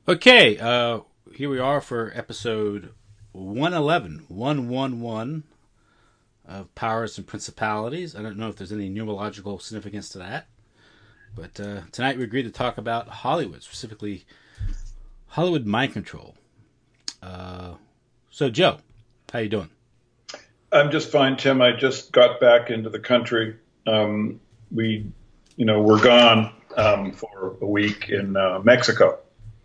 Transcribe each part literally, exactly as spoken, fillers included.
Okay, uh, here we are for episode one eleven, one eleven of Powers and Principalities. I don't know if there's any numerological significance to that, but uh, tonight we agreed to talk about Hollywood, specifically Hollywood mind control. Uh, so, Joe, how you doing? I'm just fine, Tim. I just got back into the country. Um, we, you know, were gone um, for a week in uh, Mexico.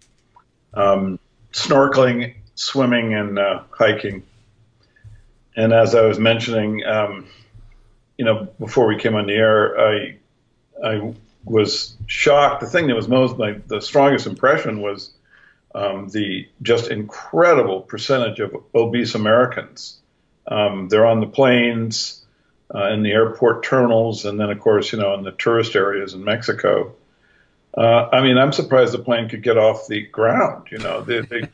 Um, snorkeling, swimming, and uh, hiking. And as I was mentioning, um, you know, before we came on the air, I I was shocked. The thing that was most, like, the strongest impression was um, the just incredible percentage of obese Americans. Um, they're on the planes, uh, in the airport terminals, and then, of course, you know, in the tourist areas in Mexico. Uh, I mean, I'm surprised the plane could get off the ground. You know, they they,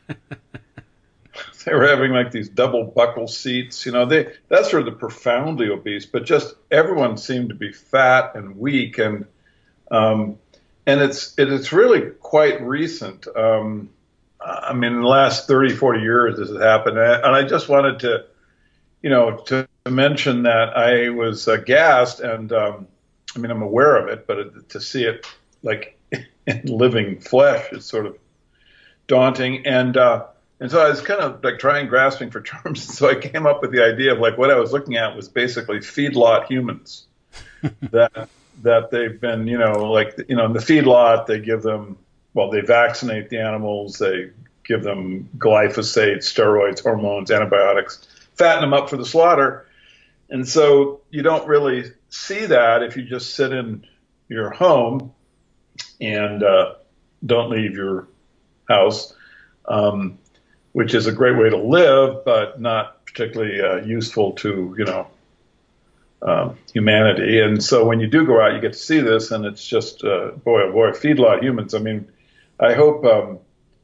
they were having like these double buckle seats. You know, they that's for the profoundly obese, but just everyone seemed to be fat and weak, and um, and it's it, it's really quite recent. Um, I mean, in the last thirty, forty years, this has happened, and I just wanted to, you know, to mention that I was aghast, and um, I mean, I'm aware of it, but to see it like in living flesh is sort of daunting. And uh, and so I was kind of like trying, grasping for terms. So I came up with the idea of like what I was looking at was basically feedlot humans that that they've been, you know, like, you know, in the feedlot, they give them, well, they vaccinate the animals, they give them glyphosate, steroids, hormones, antibiotics, fatten them up for the slaughter. And so you don't really see that if you just sit in your home and uh, don't leave your house, um, which is a great way to live, but not particularly uh, useful to, you know, um, humanity. And so when you do go out, you get to see this, and it's just, uh, boy, oh boy, feedlot humans. I mean, I hope, um,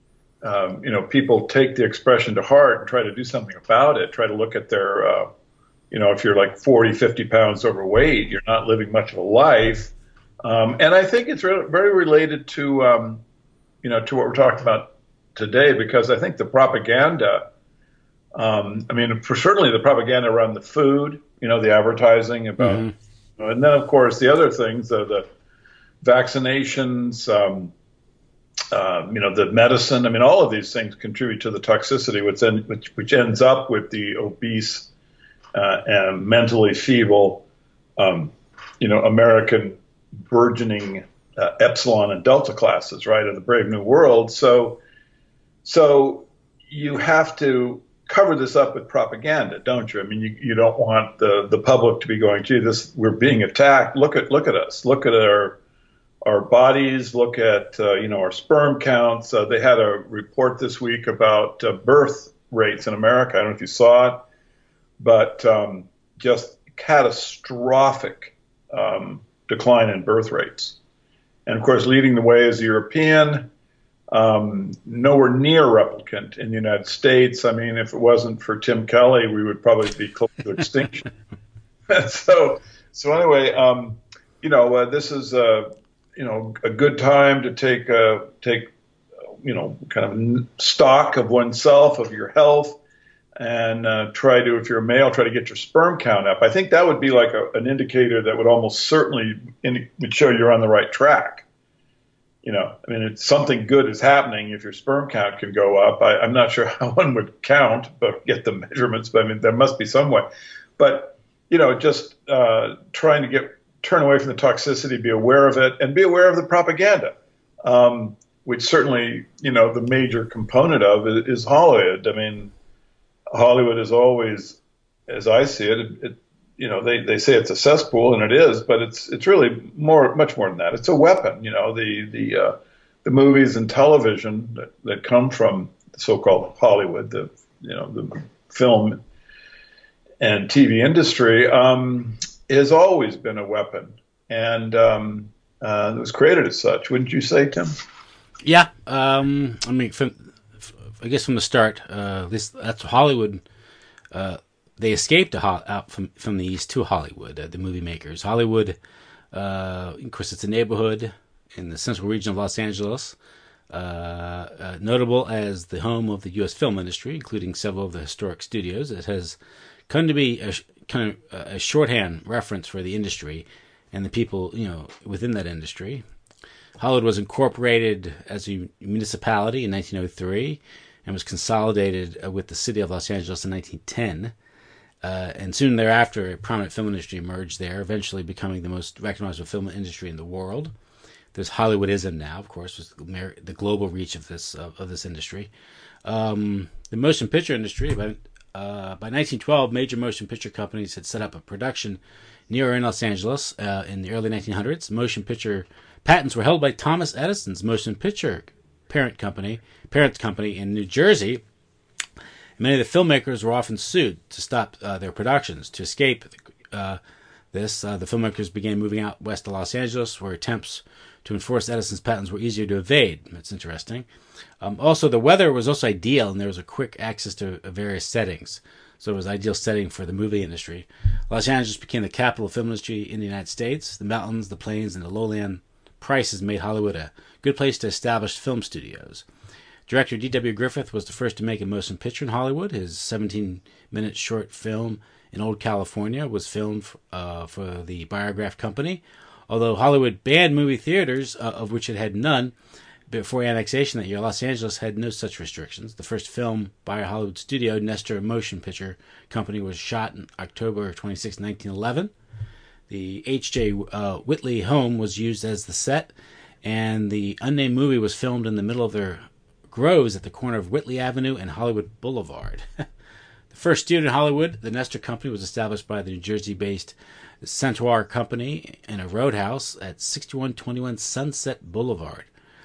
um, you know, people take the expression to heart and try to do something about it, try to look at their, uh, you know, if you're like forty, fifty pounds overweight, you're not living much of a life. Um, and I think it's re- very related to, um, you know, to what we're talking about today, because I think the propaganda, um, I mean, for certainly the propaganda around the food, you know, the advertising about, mm-hmm. and then of course the other things, the, the vaccinations, um, uh, you know, the medicine. I mean, all of these things contribute to the toxicity, which, en- which, which ends up with the obese uh, and mentally feeble, um, you know, American burgeoning uh, epsilon and delta classes, right, of the Brave New World. So, so you have to cover this up with propaganda, don't you? I mean, you, you don't want the, the public to be going, gee, this, we're being attacked. Look at look at us. Look at our our bodies. Look at uh, you know, our sperm counts. Uh, they had a report this week about uh, birth rates in America. I don't know if you saw it, but um, just catastrophic um, decline in birth rates. And of course, leading the way is the European, um, nowhere near replicant in the United States. I mean, if it wasn't for Tim Kelly, we would probably be close to extinction. so, so anyway, um, you know, uh, this is, uh, you know, a good time to take, uh, take, uh, you know, kind of stock of oneself, of your health, and uh, try to, if you're a male, try to get your sperm count up. I think that would be like a, an indicator that would almost certainly in, would show you're on the right track. You know, I mean, it's something good is happening if your sperm count can go up. I, I'm not sure how one would count, but get the measurements. But I mean, there must be some way. But, you know, just uh, trying to get turn away from the toxicity, be aware of it, and be aware of the propaganda, um, which certainly, you know, the major component of it is Hollywood. I mean, Hollywood is always, as I see it, it, it, you know, they, they say it's a cesspool, and it is, but it's it's really more, much more than that. It's a weapon. You know, the the uh, the movies and television that, that come from the so-called Hollywood, the you know the film and T V industry, um, has always been a weapon, and um, uh, it was created as such. Wouldn't you say, Tim? Yeah, um, I mean, from, I guess from the start, uh, this that's Hollywood. Uh, they escaped to ho- out from from the East to Hollywood. Uh, the movie makers, Hollywood, uh, of course, it's a neighborhood in the central region of Los Angeles. uh, uh, notable as the home of the U S film industry, including several of the historic studios. It has come to be a kind of a shorthand reference for the industry and the people, you know, within that industry. Hollywood was incorporated as a municipality in nineteen oh three and was consolidated with the city of Los Angeles in nineteen ten. Uh, and soon thereafter, a prominent film industry emerged there, eventually becoming the most recognizable film industry in the world. There's Hollywoodism now, of course, with the global reach of this of, of this industry. Um, the motion picture industry, by, uh, by nineteen twelve, major motion picture companies had set up a production near in Los Angeles uh, in the early nineteen hundreds. Motion picture patents were held by Thomas Edison's motion picture parent company, parent company in New Jersey. Many of the filmmakers were often sued to stop uh, their productions. To escape uh, this, uh, the filmmakers began moving out west to Los Angeles, where attempts to enforce Edison's patents were easier to evade. That's interesting. Um, also, the weather was also ideal, and there was a quick access to various settings. So it was an ideal setting for the movie industry. Los Angeles became the capital of film industry in the United States. The mountains, the plains, and the lowland prices made Hollywood a good place to establish film studios. Director D W Griffith was the first to make a motion picture in Hollywood. His seventeen-minute short film in Old California was filmed uh, for the Biograph Company. Although Hollywood banned movie theaters, uh, of which it had none, before annexation that year, Los Angeles had no such restrictions. The first film by a Hollywood studio, Nestor Motion Picture Company, was shot on October twenty-sixth, nineteen eleven. The H J Uh, Whitley home was used as the set, and the unnamed movie was filmed in the middle of their grows at the corner of Whitley Avenue and Hollywood Boulevard. The first studio in Hollywood, the Nestor Company, was established by the New Jersey-based Centaur Company in a roadhouse at sixty-one twenty-one Sunset Boulevard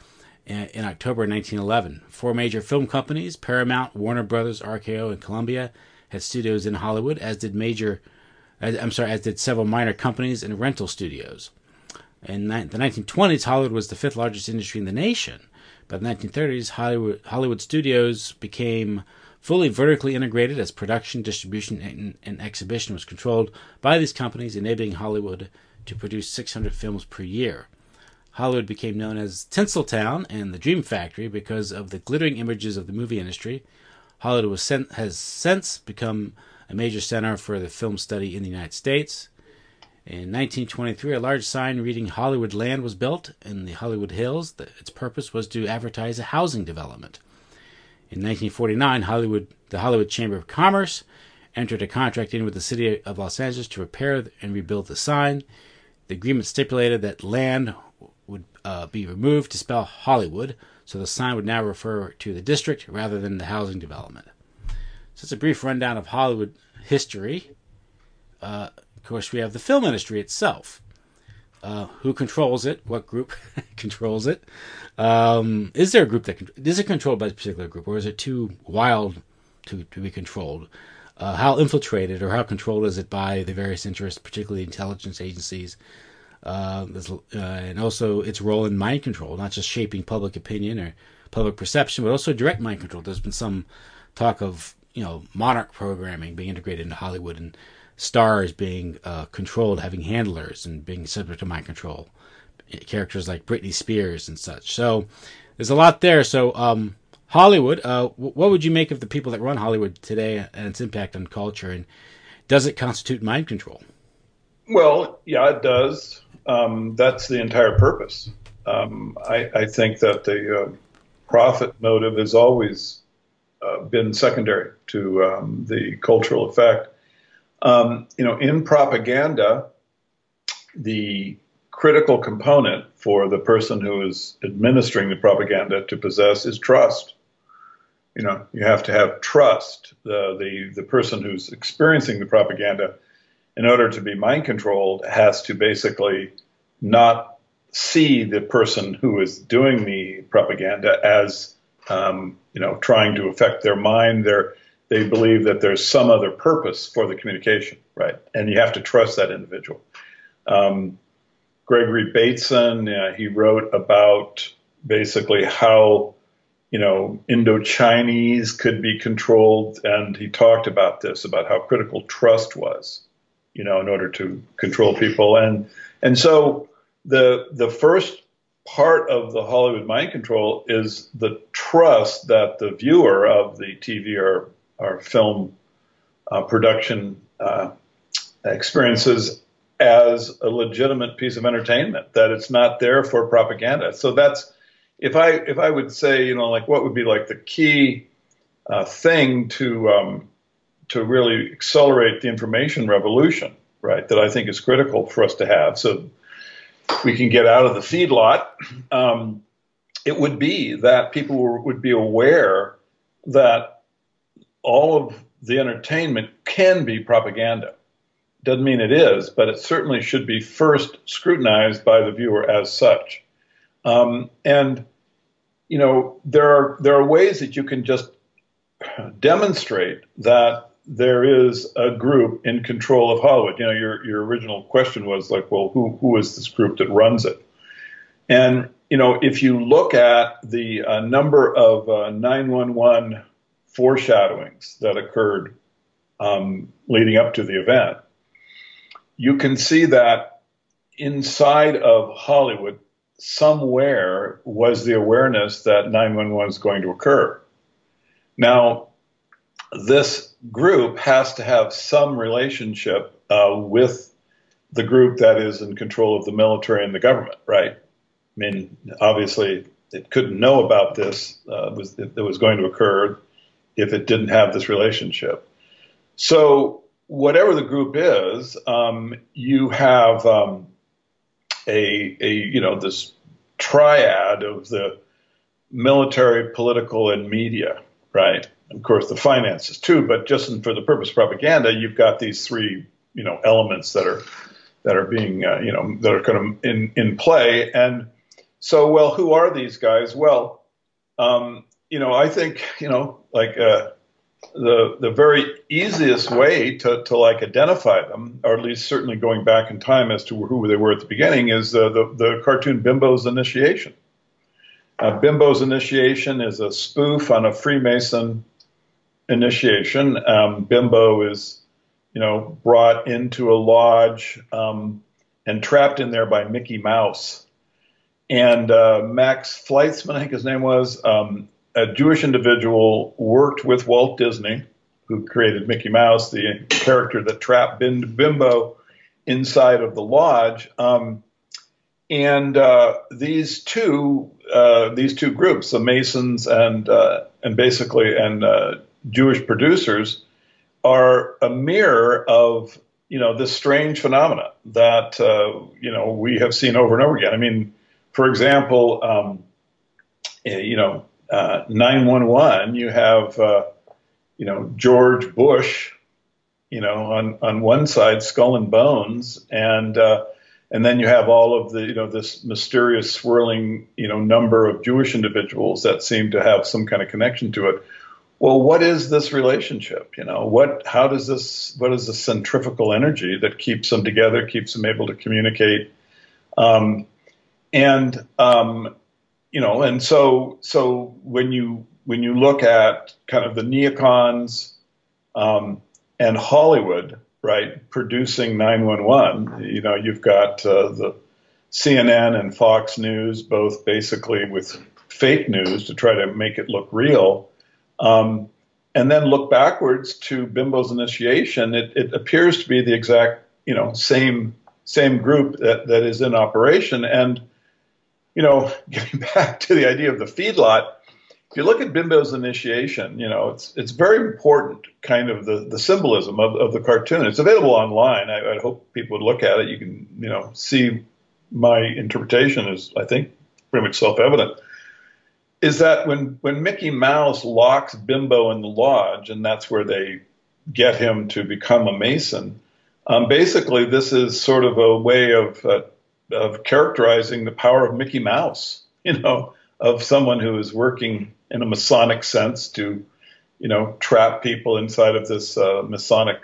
in October nineteen eleven. Four major film companies, Paramount, Warner Brothers, R K O, and Columbia, had studios in Hollywood, as did major, as, I'm sorry, as did several minor companies and rental studios. In the nineteen twenties, Hollywood was the fifth largest industry in the nation. By the nineteen thirties, Hollywood, Hollywood studios became fully vertically integrated as production, distribution, and, and exhibition was controlled by these companies, enabling Hollywood to produce six hundred films per year. Hollywood became known as Tinseltown and the Dream Factory because of the glittering images of the movie industry. Hollywood was sent, has since become a major center for the film study in the United States. In nineteen twenty-three, a large sign reading Hollywood Land was built in the Hollywood Hills. Its purpose was to advertise a housing development. In nineteen forty-nine, Hollywood, the Hollywood Chamber of Commerce entered a contract in with the city of Los Angeles to repair and rebuild the sign. The agreement stipulated that land would uh, be removed to spell Hollywood, so the sign would now refer to the district rather than the housing development. So it's a brief rundown of Hollywood history. Uh, Of course, we have the film industry itself. Uh, who controls it? What group controls it? Um, is there a group that is it controlled by a particular group, or is it too wild to, to be controlled? Uh, how infiltrated or how controlled is it by the various interests, particularly intelligence agencies? Uh, uh, and also its role in mind control, not just shaping public opinion or public perception, but also direct mind control. There's been some talk of, you know, monarch programming being integrated into Hollywood and stars being uh, controlled, having handlers and being subject to mind control. Characters like Britney Spears and such. So there's a lot there. So um, Hollywood, uh, w- what would you make of the people that run Hollywood today and its impact on culture? And does it constitute mind control? Well, yeah, it does. Um, that's the entire purpose. Um, I, I think that the uh, profit motive has always uh, been secondary to um, the cultural effect. Um, you know, in propaganda, the critical component for the person who is administering the propaganda to possess is trust. You know, you have to have trust. The, the, the person who's experiencing the propaganda, in order to be mind controlled, has to basically not see the person who is doing the propaganda as, um, you know, trying to affect their mind, their They believe that there's some other purpose for the communication, right? And you have to trust that individual. Um, Gregory Bateson, uh, he wrote about basically how, you know, Indo-Chinese could be controlled, and he talked about this, about how critical trust was, you know, in order to control people. And and so the the first part of the Hollywood mind control is the trust that the viewer of the T V or, or film uh, production uh, experiences as a legitimate piece of entertainment, that it's not there for propaganda. So that's, if I if I would say, you know, like what would be like the key uh, thing to um, to really accelerate the information revolution, right, that I think is critical for us to have so we can get out of the feedlot, um, it would be that people were, would be aware that all of the entertainment can be propaganda. Doesn't mean it is, but it certainly should be first scrutinized by the viewer as such. Um, and, you know, there are there are ways that you can just demonstrate that there is a group in control of Hollywood. You know, your your original question was like, well, who who is this group that runs it? And, you know, if you look at the uh, number of uh, nine one one foreshadowings that occurred um, leading up to the event, you can see that inside of Hollywood, somewhere was the awareness that nine one one is going to occur. Now, this group has to have some relationship uh, with the group that is in control of the military and the government, right? I mean, obviously, it couldn't know about this, uh, was, it, it was going to occur if it didn't have this relationship. So whatever the group is, um, you have um, a, a, you know, this triad of the military, political, and media, right? Of course, the finances too, but just for the purpose of propaganda, you've got these three, you know, elements that are that are being, uh, you know, that are kind of in in play. And so, well, who are these guys? Well, um, you know, I think, you know, like uh, the the very easiest way to to like identify them, or at least certainly going back in time as to who they were at the beginning, is the the, the cartoon Bimbo's Initiation. Uh, Bimbo's Initiation is a spoof on a Freemason initiation. Um, Bimbo is, you know, brought into a lodge um, and trapped in there by Mickey Mouse. And uh, Max Fleitzman, I think his name was, um, a Jewish individual, worked with Walt Disney, who created Mickey Mouse, the character that trapped Bimbo inside of the lodge. Um, and uh, these two, uh, these two groups, the Masons and uh, and basically and uh, Jewish producers, are a mirror of, you know, this strange phenomena that, uh, you know, we have seen over and over again. I mean, for example, um, you know, uh, nine one one, you have, uh, you know, George Bush, you know, on, on one side, Skull and Bones, and uh, and then you have all of the, you know, this mysterious swirling, you know, number of Jewish individuals that seem to have some kind of connection to it. Well, what is this relationship? You know, what, how does this, what is the centrifugal energy that keeps them together, keeps them able to communicate? Um, and, um, you know, and so, so when you, when you look at kind of the neocons, um, and Hollywood, right, producing nine one one, you know, you've got, uh, the C N N and Fox News, both basically with fake news to try to make it look real. Um, and then look backwards to Bimbo's Initiation. It, it appears to be the exact, you know, same same group that, that is in operation. And, you know, getting back to the idea of the feedlot, if you look at Bimbo's Initiation, you know, it's it's very important, kind of the, the symbolism of, of the cartoon. It's available online. I, I hope people would look at it. You can, you know, see my interpretation is, I think, pretty much self-evident. Is that when, when Mickey Mouse locks Bimbo in the lodge, and that's where they get him to become a Mason, um, basically this is sort of a way of uh, of characterizing the power of Mickey Mouse, you know, of someone who is working in a Masonic sense to, you know, trap people inside of this uh, Masonic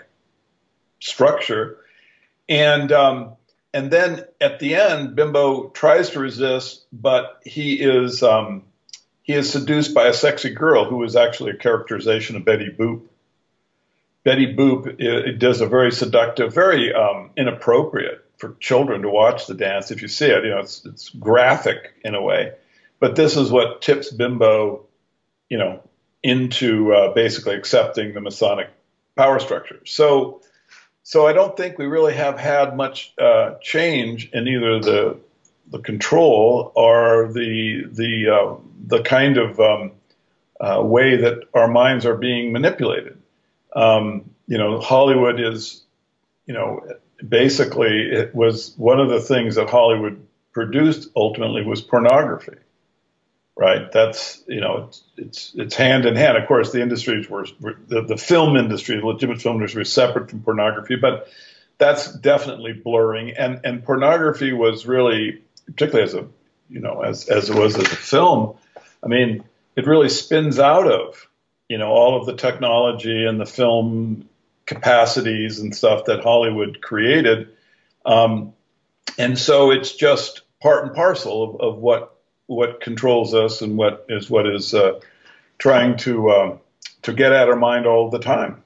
structure. And um, and then at the end, Bimbo tries to resist, but he is... Um, He is seduced by a sexy girl who is actually a characterization of Betty Boop. Betty Boop it, it does a very seductive, very um, inappropriate for children to watch the dance. If you see it, you know, it's it's graphic in a way. But this is what tips Bimbo, you know, into uh, basically accepting the Masonic power structure. So, so I don't think we really have had much uh, change in either the the control or the the uh, the kind of um, uh, way that our minds are being manipulated. Um, you know, Hollywood is, you know, basically it was one of the things that Hollywood produced ultimately was pornography, right? That's, you know, it's it's, it's hand in hand. Of course, the industries were, the, the film industry, the legitimate film industry was separate from pornography, but that's definitely blurring. And, and pornography was really, particularly as a, you know, as, as it was as a film, I mean, it really spins out of, you know, all of the technology and the film capacities and stuff that Hollywood created. Um, and so it's just part and parcel of, of what what controls us and what is what is uh, trying to uh, to get at our mind all the time.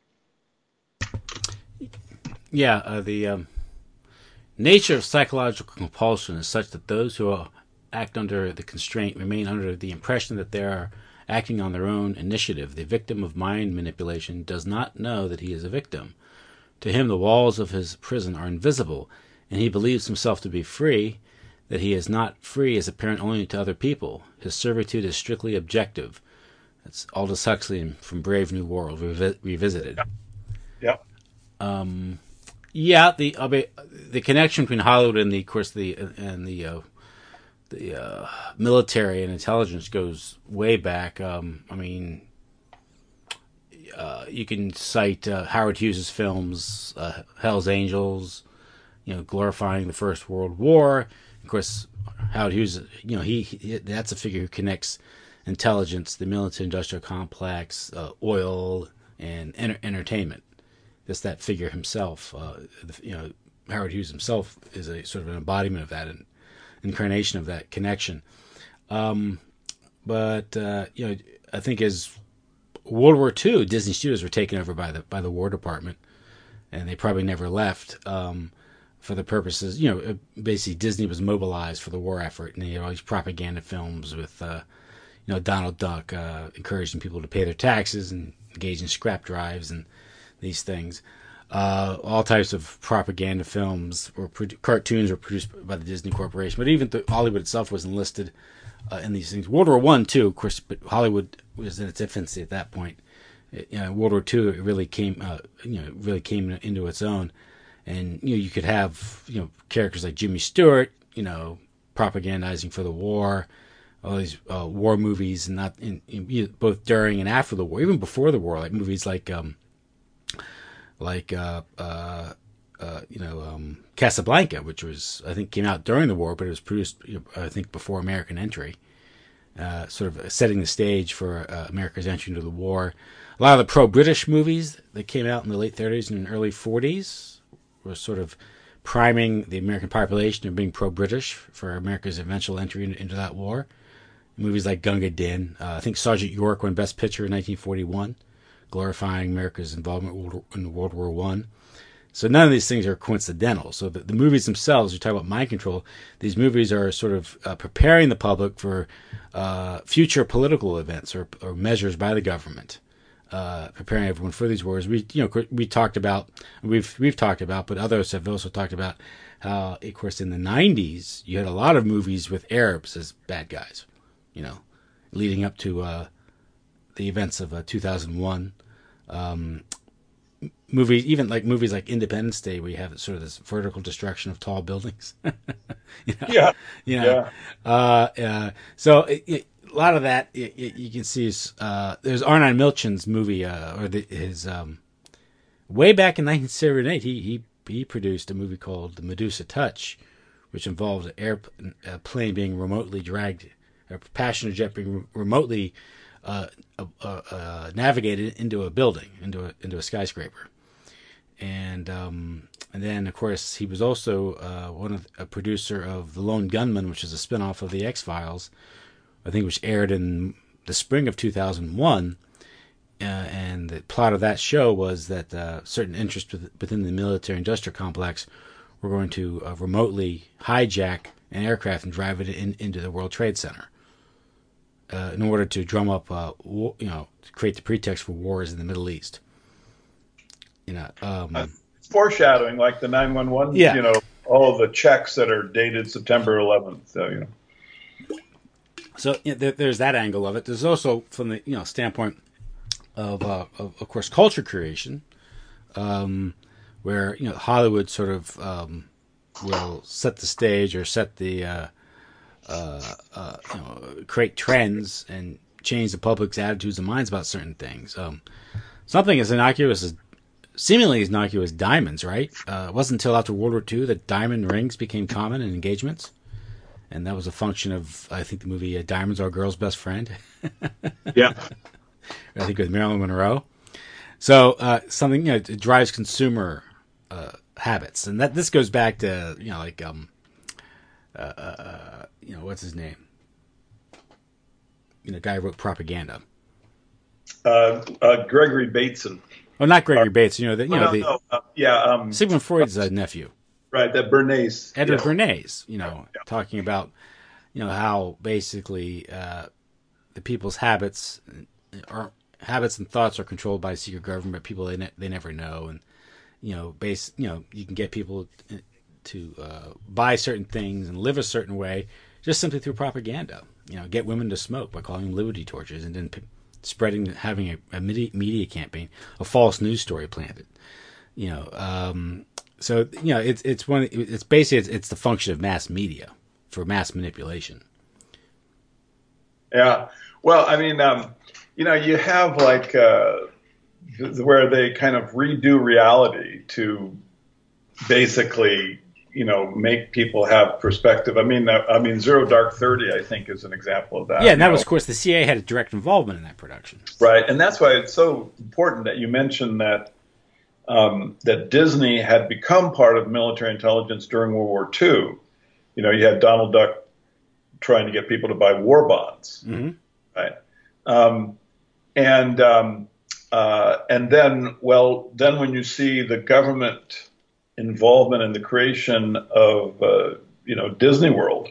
Yeah, uh, the um, nature of psychological compulsion is such that those who are, act under the constraint remain under the impression that they are acting on their own initiative. The victim of mind manipulation does not know that he is a victim. To him, the walls of his prison are invisible, and he believes himself to be free. That he is not free is apparent only to other people. His servitude is strictly objective. That's Aldous Huxley from Brave New World revi- revisited. Yeah. Um, yeah. The uh, the connection between Hollywood and the, of course, the and the uh, the uh, military and intelligence goes way back. Um, I mean, uh, you can cite uh, Howard Hughes' films, uh, Hell's Angels, you know, glorifying the First World War. Of course, Howard Hughes, you know, he, he that's a figure who connects intelligence, the military-industrial complex, uh, oil, and enter- entertainment. Just that figure himself, uh, you know, Howard Hughes himself is a sort of an embodiment of that, an incarnation of that connection. Um, but uh, you know, I think as World War Two, Disney Studios were taken over by the by the War Department, and they probably never left. Um, for the purposes, you know, basically Disney was mobilized for the war effort, and they had all these propaganda films with, uh, you know, Donald Duck uh, encouraging people to pay their taxes and engage in scrap drives and these things. Uh, all types of propaganda films or produ- cartoons were produced by the Disney Corporation, but even the, Hollywood itself was enlisted uh, in these things. World War One too, of course, but Hollywood was in its infancy at that point. It, you know, World War Two, it really came, uh, you know, really came into its own. And, you know, you could have, you know, characters like Jimmy Stewart, you know, propagandizing for the war, all these uh, war movies, and not in, in, both during and after the war, even before the war, like movies like, um, like, uh, uh, uh, you know, um, Casablanca, which was, I think, came out during the war, but it was produced, you know, I think, before American entry, uh, sort of setting the stage for uh, America's entry into the war. A lot of the pro-British movies that came out in the late thirties and early forties was sort of priming the American population of being pro-British for America's eventual entry into, into that war. Movies like Gunga Din, uh, I think Sergeant York won Best Picture in nineteen forty-one, glorifying America's involvement in World War One. So none of these things are coincidental. So the, the movies themselves, you talk about mind control, these movies are sort of uh, preparing the public for uh, future political events or, or measures by the government. Uh, preparing everyone for these wars. We, you know, we talked about, we've we've talked about, but others have also talked about how, of course, in the nineties, you had a lot of movies with Arabs as bad guys, you know, leading up to uh, the events of uh, two thousand one. Um, movies, even like movies like Independence Day, where you have sort of this vertical destruction of tall buildings. you know? Yeah, you know? yeah. Uh, uh, so it, it, a lot of that it, it, you can see is uh, there's Arnon Milchan's movie uh, or the, his um, way back in nineteen seventy-eight. He he he produced a movie called The Medusa Touch, which involves an air, a plane being remotely dragged, a passenger jet being remotely uh, uh, uh, navigated into a building, into a into a skyscraper, and um, and then of course he was also uh, one of a producer of The Lone Gunman, which is a spinoff of the X-Files. I think which aired in the spring of two thousand one, uh, and and the plot of that show was that uh, certain interests within the military-industrial complex were going to uh, remotely hijack an aircraft and drive it in, into the World Trade Center uh, in order to drum up, uh, war, you know, to create the pretext for wars in the Middle East. You know, um, uh, foreshadowing, like the nine one one. Yeah. You know, all of the checks that are dated September eleventh. So, you know. So you know, there, there's that angle of it. There's also, from the you know standpoint of, uh, of, of course, culture creation, um, where you know Hollywood sort of um, will set the stage or set the uh, uh, uh, you know create trends and change the public's attitudes and minds about certain things. Um, something as innocuous as seemingly as innocuous as diamonds, right? Uh, it wasn't until after World War Two that diamond rings became common in engagements. And that was a function of, I think, the movie uh, Diamonds Are a Girl's Best Friend. Yeah. I think with Marilyn Monroe. So uh, something, you know, it drives consumer uh, habits. And that this goes back to, you know, like, um, uh, uh, you know, what's his name? You know, guy who wrote Propaganda. Uh, uh, Gregory Bateson. Oh, not Gregory Bateson. You know, the, you oh, know, no, the no. Uh, yeah. Um, Sigmund Freud's uh, nephew. Right, that Bernays. Edward yeah. Bernays, you know, Yeah. talking about, you know, how basically uh, the people's habits are habits and thoughts are controlled by secret government people they ne- they never know, and you know, base you know, you can get people to uh, buy certain things and live a certain way just simply through propaganda. You know, get women to smoke by calling them liberty torches, and then p- spreading, having a, a media, media campaign, a false news story planted. You know. Um, So you know it's it's one it's basically it's, it's the function of mass media for mass manipulation. Yeah, well, I mean, um, you know, you have like uh, th- where they kind of redo reality to basically, you know, make people have perspective. I mean, uh, I mean, Zero Dark Thirty, I think, is an example of that. Yeah, and that know? was, of course, the C I A had a direct involvement in that production. Right, and that's why it's so important that you mentioned that. Um, that Disney had become part of military intelligence during World War Two. You know, you had Donald Duck trying to get people to buy war bonds, Mm-hmm. right? Um, and um, uh, and then, well, then when you see the government involvement in the creation of, uh, you know, Disney World,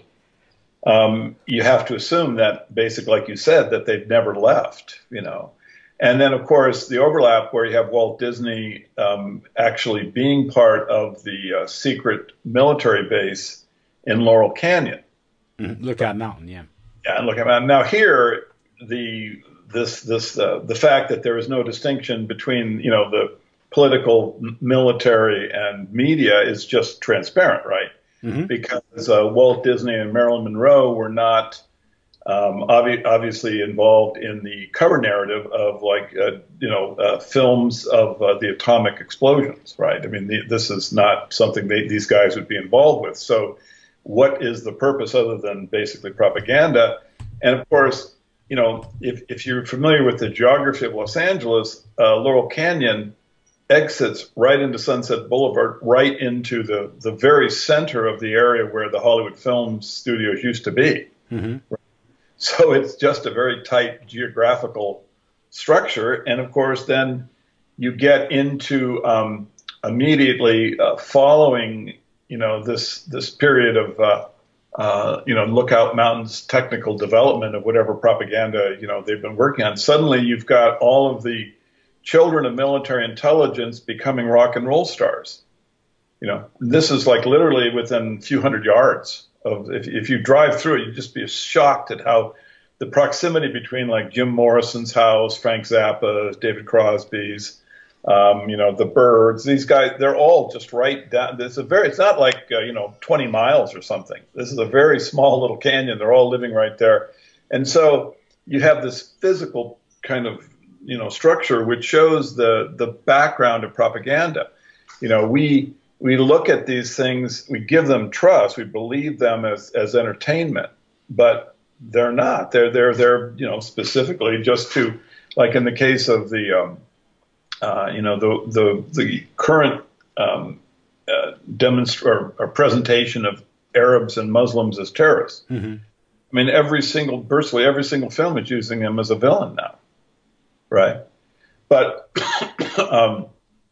um, you have to assume that, basically, like you said, that they've never left, you know. And then, of course, the overlap where you have Walt Disney um, actually being part of the uh, secret military base in Laurel Canyon. Mm-hmm. Lookout Mountain, yeah. Yeah, and look at now here the this this uh, the fact that there is no distinction between you know the political, military, and media is just transparent, right? Mm-hmm. Because uh, Walt Disney and Marilyn Monroe were not. Um, obvi- obviously involved in the cover narrative of like, uh, you know, uh, films of uh, the atomic explosions, right? I mean, the, this is not something they, these guys would be involved with. So what is the purpose other than basically propaganda? And of course, you know, if, if you're familiar with the geography of Los Angeles, uh, Laurel Canyon exits right into Sunset Boulevard, right into the, the very center of the area where the Hollywood film studios used to be. Mm-hmm. So it's just a very tight geographical structure. And of course, then you get into um, immediately uh, following, you know, this this period of, uh, uh, you know, Lookout Mountain's technical development of whatever propaganda, you know, they've been working on. Suddenly you've got all of the children of military intelligence becoming rock and roll stars. You know, this is like literally within a few hundred yards. Of if, if you drive through it, you'd just be shocked at how the proximity between like Jim Morrison's house, Frank Zappa, David Crosby's, um, you know, the Byrds, these guys, they're all just right down. It's a very, it's not like, uh, you know, twenty miles or something. This is a very small little canyon. They're all living right there. And so you have this physical kind of, you know, structure, which shows the, the background of propaganda. You know, we, We look at these things, we give them trust, we believe them as, as entertainment, but they're not. They're they're they're you know specifically just to, like in the case of the um, uh, you know the the the current um, uh, demonstr- or, or presentation of Arabs and Muslims as terrorists. Mm-hmm. I mean, every single virtually every single film is using them as a villain now, right? But um,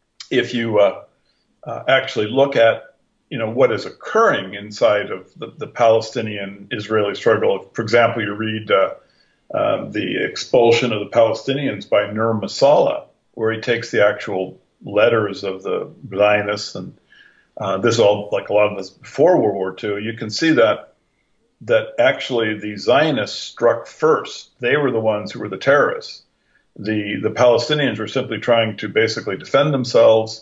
if you uh, uh, actually look at, you know, what is occurring inside of the, the Palestinian-Israeli struggle, for example, you read uh, um, the expulsion of the Palestinians by Nur Masala, where he takes the actual letters of the Zionists, and uh, this is all like a lot of this before World War Two. You can see that that actually the Zionists struck first. They were the ones who were the terrorists. The the Palestinians were simply trying to basically defend themselves,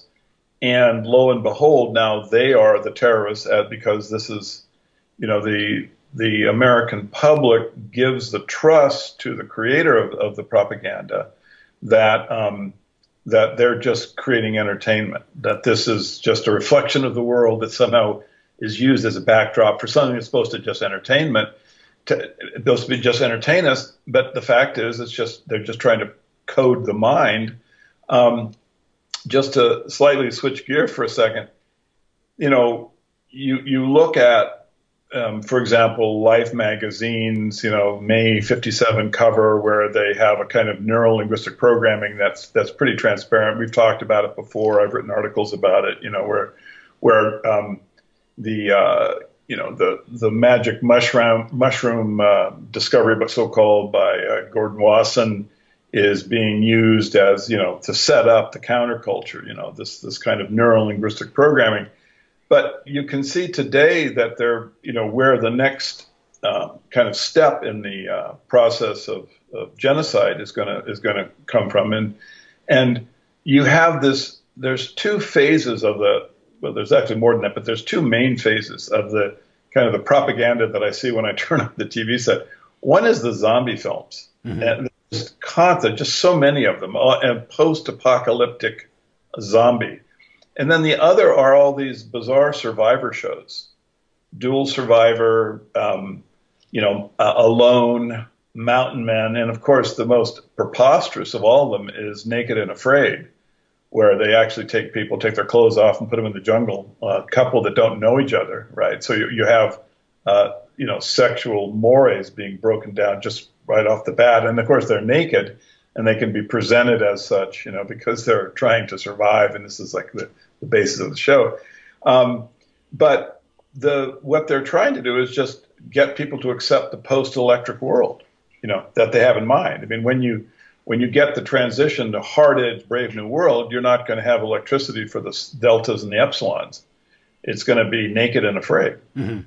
and lo and behold, now they are the terrorists uh, because this is, you know, the the American public gives the trust to the creator of, of the propaganda that um, that they're just creating entertainment, that this is just a reflection of the world that somehow is used as a backdrop for something that's supposed to just entertainment, to, it's supposed to be just entertain us. But the fact is, it's just they're just trying to code the mind. Um, just to slightly switch gear for a second, you know, you you look at, um, for example, Life magazine's, you know, May fifty-seven cover, where they have a kind of neuro-linguistic programming that's that's pretty transparent. We've talked about it before. I've written articles about it, you know, where where um, the uh, you know the the magic mushroom mushroom uh, discovery, but so-called by uh, Gordon Wasson, is being used as, you know, to set up the counterculture, you know, this this kind of neuro-linguistic programming. But you can see today that they're, you know, where the next uh, kind of step in the uh, process of, of genocide is going to is going to come from, and and you have this. There's two phases of the. Well, there's actually more than that, but there's two main phases of the kind of the propaganda that I see when I turn on the T V set. One is the zombie films, mm-hmm. and there's constant, just so many of them, and post-apocalyptic zombie. And then the other are all these bizarre survivor shows, Dual Survivor, um, you know, uh, Alone, Mountain Men, and of course the most preposterous of all of them is Naked and Afraid, where they actually take people, take their clothes off and put them in the jungle, a uh, couple that don't know each other, right? So you, you have, uh, you know, sexual mores being broken down just right off the bat. And of course they're naked, and they can be presented as such, you know, because they're trying to survive. And this is like the, the basis of the show. Um, but the what they're trying to do is just get people to accept the post-electric world, you know, that they have in mind. I mean, when you when you get the transition to hard-edged, brave new world, you're not going to have electricity for the deltas and the epsilons. It's going to be naked and afraid. Mm-hmm.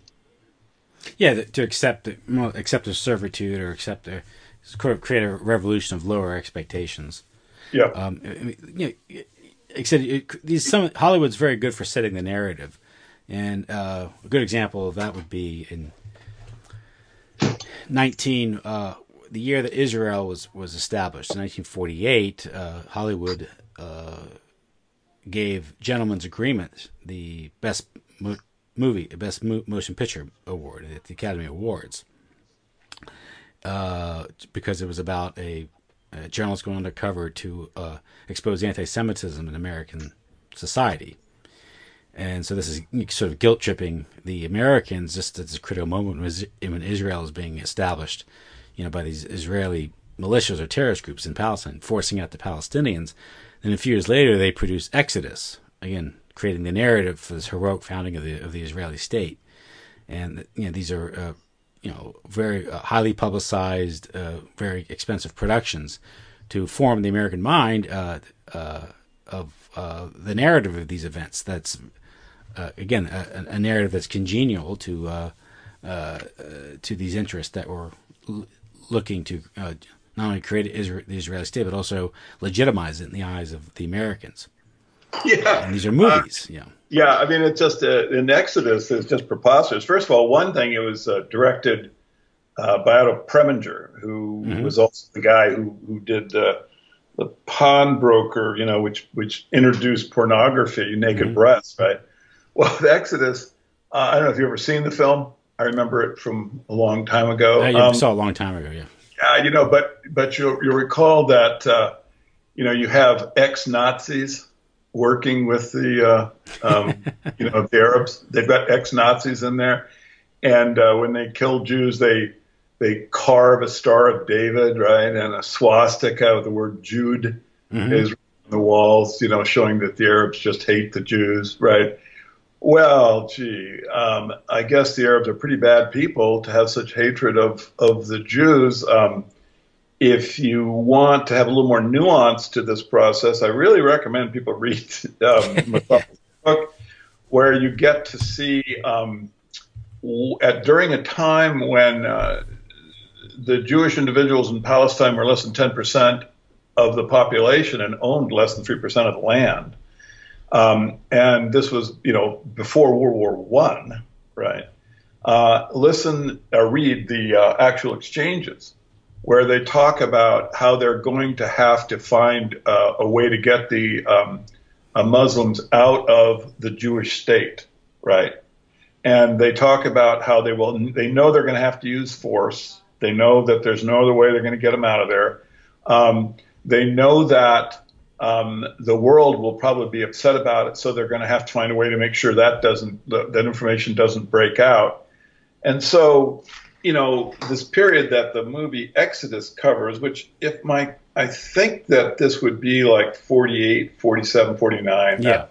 Yeah, to accept well, accept a servitude or accept a sort of create a revolution of lower expectations. Yeah. Um, I mean, you know, except it, these some Hollywood's very good for setting the narrative, and uh, a good example of that would be in nineteen uh, the year that Israel was was established in nineteen forty-eight. Uh, Hollywood uh, gave Gentleman's Agreement the best mo- movie, best mo- motion picture award at the Academy Awards, uh, because it was about a, a journalist going undercover to uh, expose anti-Semitism in American society. And so this is sort of guilt-tripping the Americans just at this critical moment when Israel is being established, you know, by these Israeli militias or terrorist groups in Palestine, forcing out the Palestinians. Then a few years later, they produce Exodus, again, creating the narrative for this heroic founding of the of the Israeli state. And you know, these are uh, you know very uh, highly publicized, uh, very expensive productions to form the American mind uh, uh, of uh, the narrative of these events. That's uh, again a, a narrative that's congenial to uh, uh, to these interests that were l- looking to uh, not only create Isra- the Israeli state but also legitimize it in the eyes of the Americans. Yeah, and these are movies. Uh, yeah, yeah. I mean, it's just uh, in Exodus is just preposterous. First of all, one thing, it was uh, directed uh, by Otto Preminger, who mm-hmm. was also the guy who who did uh, the Pawnbroker, you know, which which introduced pornography, naked mm-hmm. breasts, right? Well, the Exodus. Uh, I don't know if you've ever seen the film. I remember it from a long time ago. Yeah, you um, saw it a long time ago. Yeah. Yeah, you know, but but you'll you'll recall that uh, you know you have ex-Nazis working with the, uh, um, you know, the Arabs. They've got ex-Nazis in there. And uh, when they kill Jews, they they carve a Star of David, right, and a swastika with the word Jude mm-hmm. is on the walls, you know, showing that the Arabs just hate the Jews, right? Well, gee, um, I guess the Arabs are pretty bad people to have such hatred of, of the Jews. Um, if you want to have a little more nuance to this process, I really recommend people read um, Mustapha's book, where you get to see um, at during a time when uh, the Jewish individuals in Palestine were less than ten percent of the population and owned less than three percent of the land. Um, and this was, you know, before World War One, right? Uh, listen, uh, read the uh, actual exchanges where they talk about how they're going to have to find uh, a way to get the um, uh, Muslims out of the Jewish state, right? And they talk about how they will, they know they're going to have to use force. They know that there's no other way they're going to get them out of there. Um, they know that Um, the world will probably be upset about it, so they're going to have to find a way to make sure that doesn't that information doesn't break out. And so, you know, this period that the movie Exodus covers, which if my I think that this would be like forty-eight, forty-seven, forty-nine. Yeah.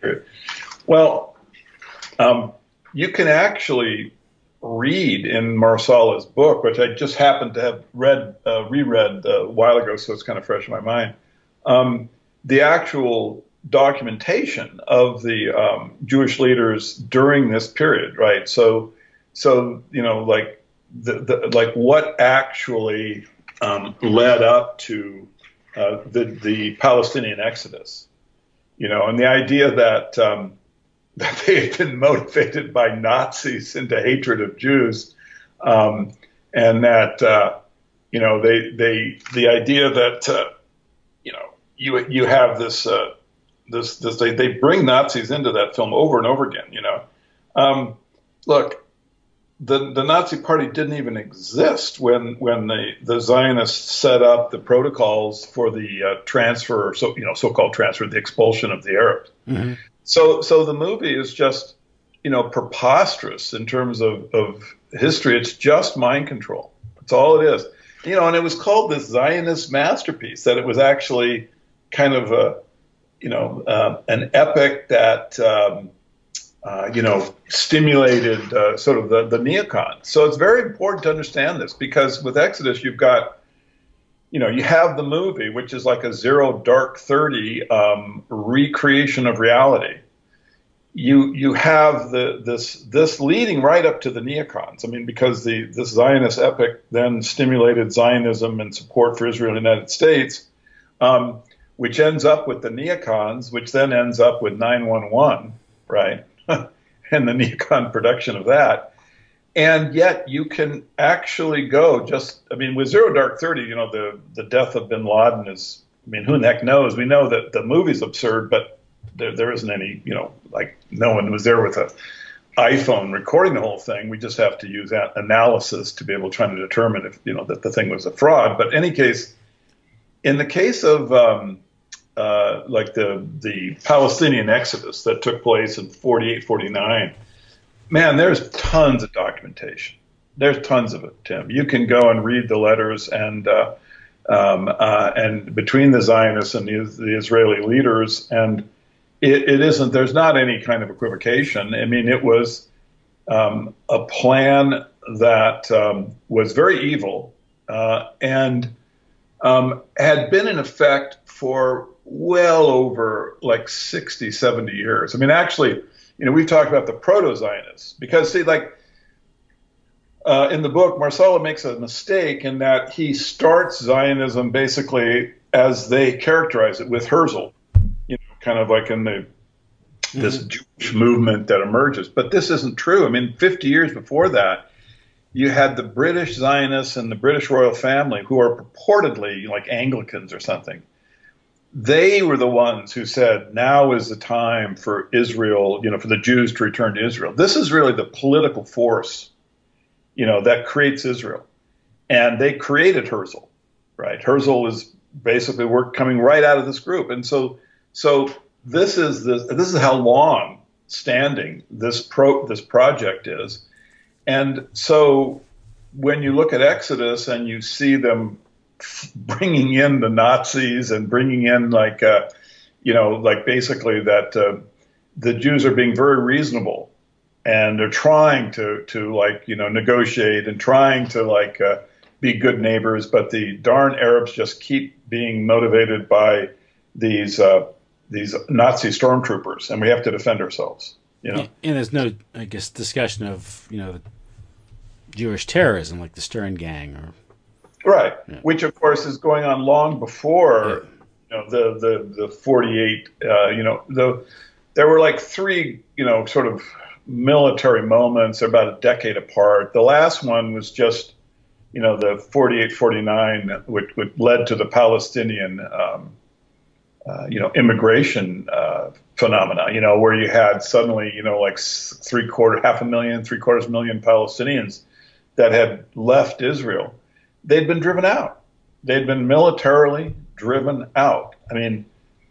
Well, um, you can actually read in Marsala's book, which I just happened to have read, uh, reread a while ago, so it's kind of fresh in my mind. Um, the actual documentation of the um, Jewish leaders during this period, right? So, so you know, like the, the like what actually um, led up to uh, the the Palestinian Exodus, you know, and the idea that um, that they had been motivated by Nazis into hatred of Jews, um, and that uh, you know they they the idea that uh, you know. You you have this uh, this this they, they bring Nazis into that film over and over again. You know, um, look, the the Nazi Party didn't even exist when when the the Zionists set up the protocols for the uh, transfer, so you know, so-called transfer, the expulsion of the Arabs. Mm-hmm. So so the movie is just you know preposterous in terms of of history. It's just mind control. That's all it is. You know, and it was called this Zionist masterpiece. That it was actually kind of a, you know, uh, an epic that, um, uh, you know, stimulated uh, sort of the, the neocons. So it's very important to understand this because with Exodus, you've got, you know, you have the movie, which is like a zero dark thirty um, recreation of reality. You you have the this this leading right up to the neocons. I mean, because the this Zionist epic then stimulated Zionism and support for Israel and the United States. Um, which ends up with the neocons, which then ends up with nine one one, right? And the neocon production of that. And yet you can actually go just, I mean, with Zero Dark thirty, you know, the, the death of bin Laden is, I mean, who the heck knows? We know that the movie's absurd, but there, there isn't any, you know, like no one was there with a iPhone recording the whole thing. We just have to use that analysis to be able to try to determine if, you know, that the thing was a fraud. But in any case, in the case of um, uh, like the the Palestinian Exodus that took place in forty-eight, forty-nine, man, there's tons of documentation. There's tons of it, Tim. You can go and read the letters and uh, um, uh, and between the Zionists and the, the Israeli leaders, and it, it isn't. There's not any kind of equivocation. I mean, it was um, a plan that um, was very evil uh, and um, had been in effect for well over like sixty, seventy years. I mean, actually, you know, we've talked about the proto-Zionists because, see, like uh, in the book, Marsala makes a mistake in that he starts Zionism basically as they characterize it with Herzl, you know, kind of like in the this mm-hmm. Jewish movement that emerges. But this isn't true. I mean, fifty years before that, you had the British Zionists and the British royal family, who are purportedly like Anglicans or something. They were the ones who said, now is the time for Israel, you know, for the Jews to return to Israel. This is really the political force, you know, that creates Israel. And they created Herzl, right? Herzl is basically work coming right out of this group. And so, so this is the, this is how long standing this pro, this project is. And so when you look at Exodus and you see them bringing in the Nazis and bringing in like, uh, you know, like basically that uh, the Jews are being very reasonable and they're trying to, to like, you know, negotiate and trying to like uh, be good neighbors. But the darn Arabs just keep being motivated by these uh, these Nazi stormtroopers, and we have to defend ourselves. You know, and there's no, I guess, discussion of you know Jewish terrorism like the Stern Gang or right, yeah. which of course is going on long before yeah. you know the the the forty-eight. Uh, you know, the there were like three you know sort of military moments about a decade apart. The last one was just you know the forty-eight forty-nine, which, which led to the Palestinian um, uh, you know immigration uh, phenomena. You know, where you had suddenly you know like three quarter, half a million, three quarters million Palestinians that had left Israel. They'd been driven out. They'd been militarily driven out. I mean,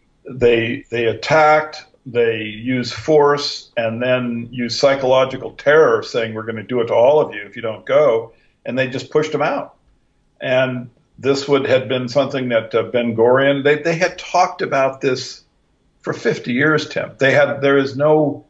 they they attacked, they used force, and then used psychological terror, saying we're going to do it to all of you if you don't go, and they just pushed them out. And this would have been something that uh, Ben Gurion, they they had talked about this for fifty years, Tim. They had there is no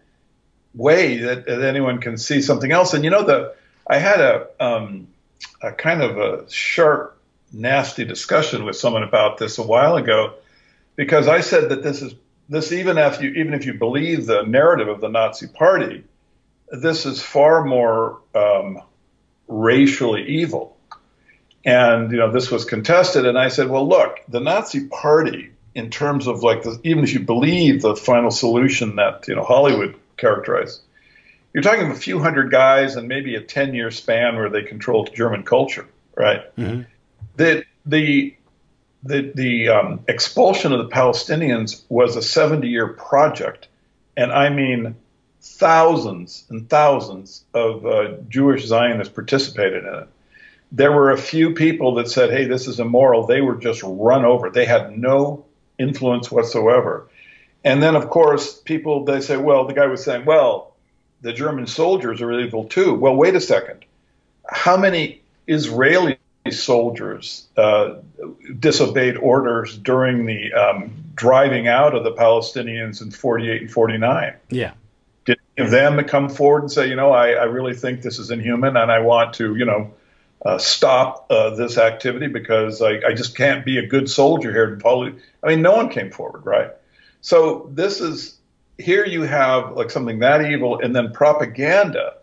way that, that anyone can see something else. And you know the I had a um, a kind of a sharp, nasty discussion with someone about this a while ago, because I said that this is this even if you even if you believe the narrative of the Nazi Party, this is far more um, racially evil. And you know this was contested, and I said, well, look, the Nazi Party, in terms of like the, even if you believe the final solution that you know Hollywood characterized, you're talking of a few hundred guys and maybe a ten-year span where they controlled German culture, right? Mm-hmm. The the the, the um, expulsion of the Palestinians was a seventy-year project, and I mean thousands and thousands of uh, Jewish Zionists participated in it. There were a few people that said, hey, this is immoral. They were just run over. They had no influence whatsoever. And then, of course, people, they say, well, the guy was saying, well, the German soldiers are evil too. Well, wait a second. How many Israeli soldiers uh, disobeyed orders during the um, driving out of the Palestinians in forty-eight and forty-nine? Yeah. Did any of them come forward and say, you know, I, I really think this is inhuman and I want to, you know, uh, stop uh, this activity because I, I just can't be a good soldier here. I mean, no one came forward, right? So this is, here you have like something that evil and then propaganda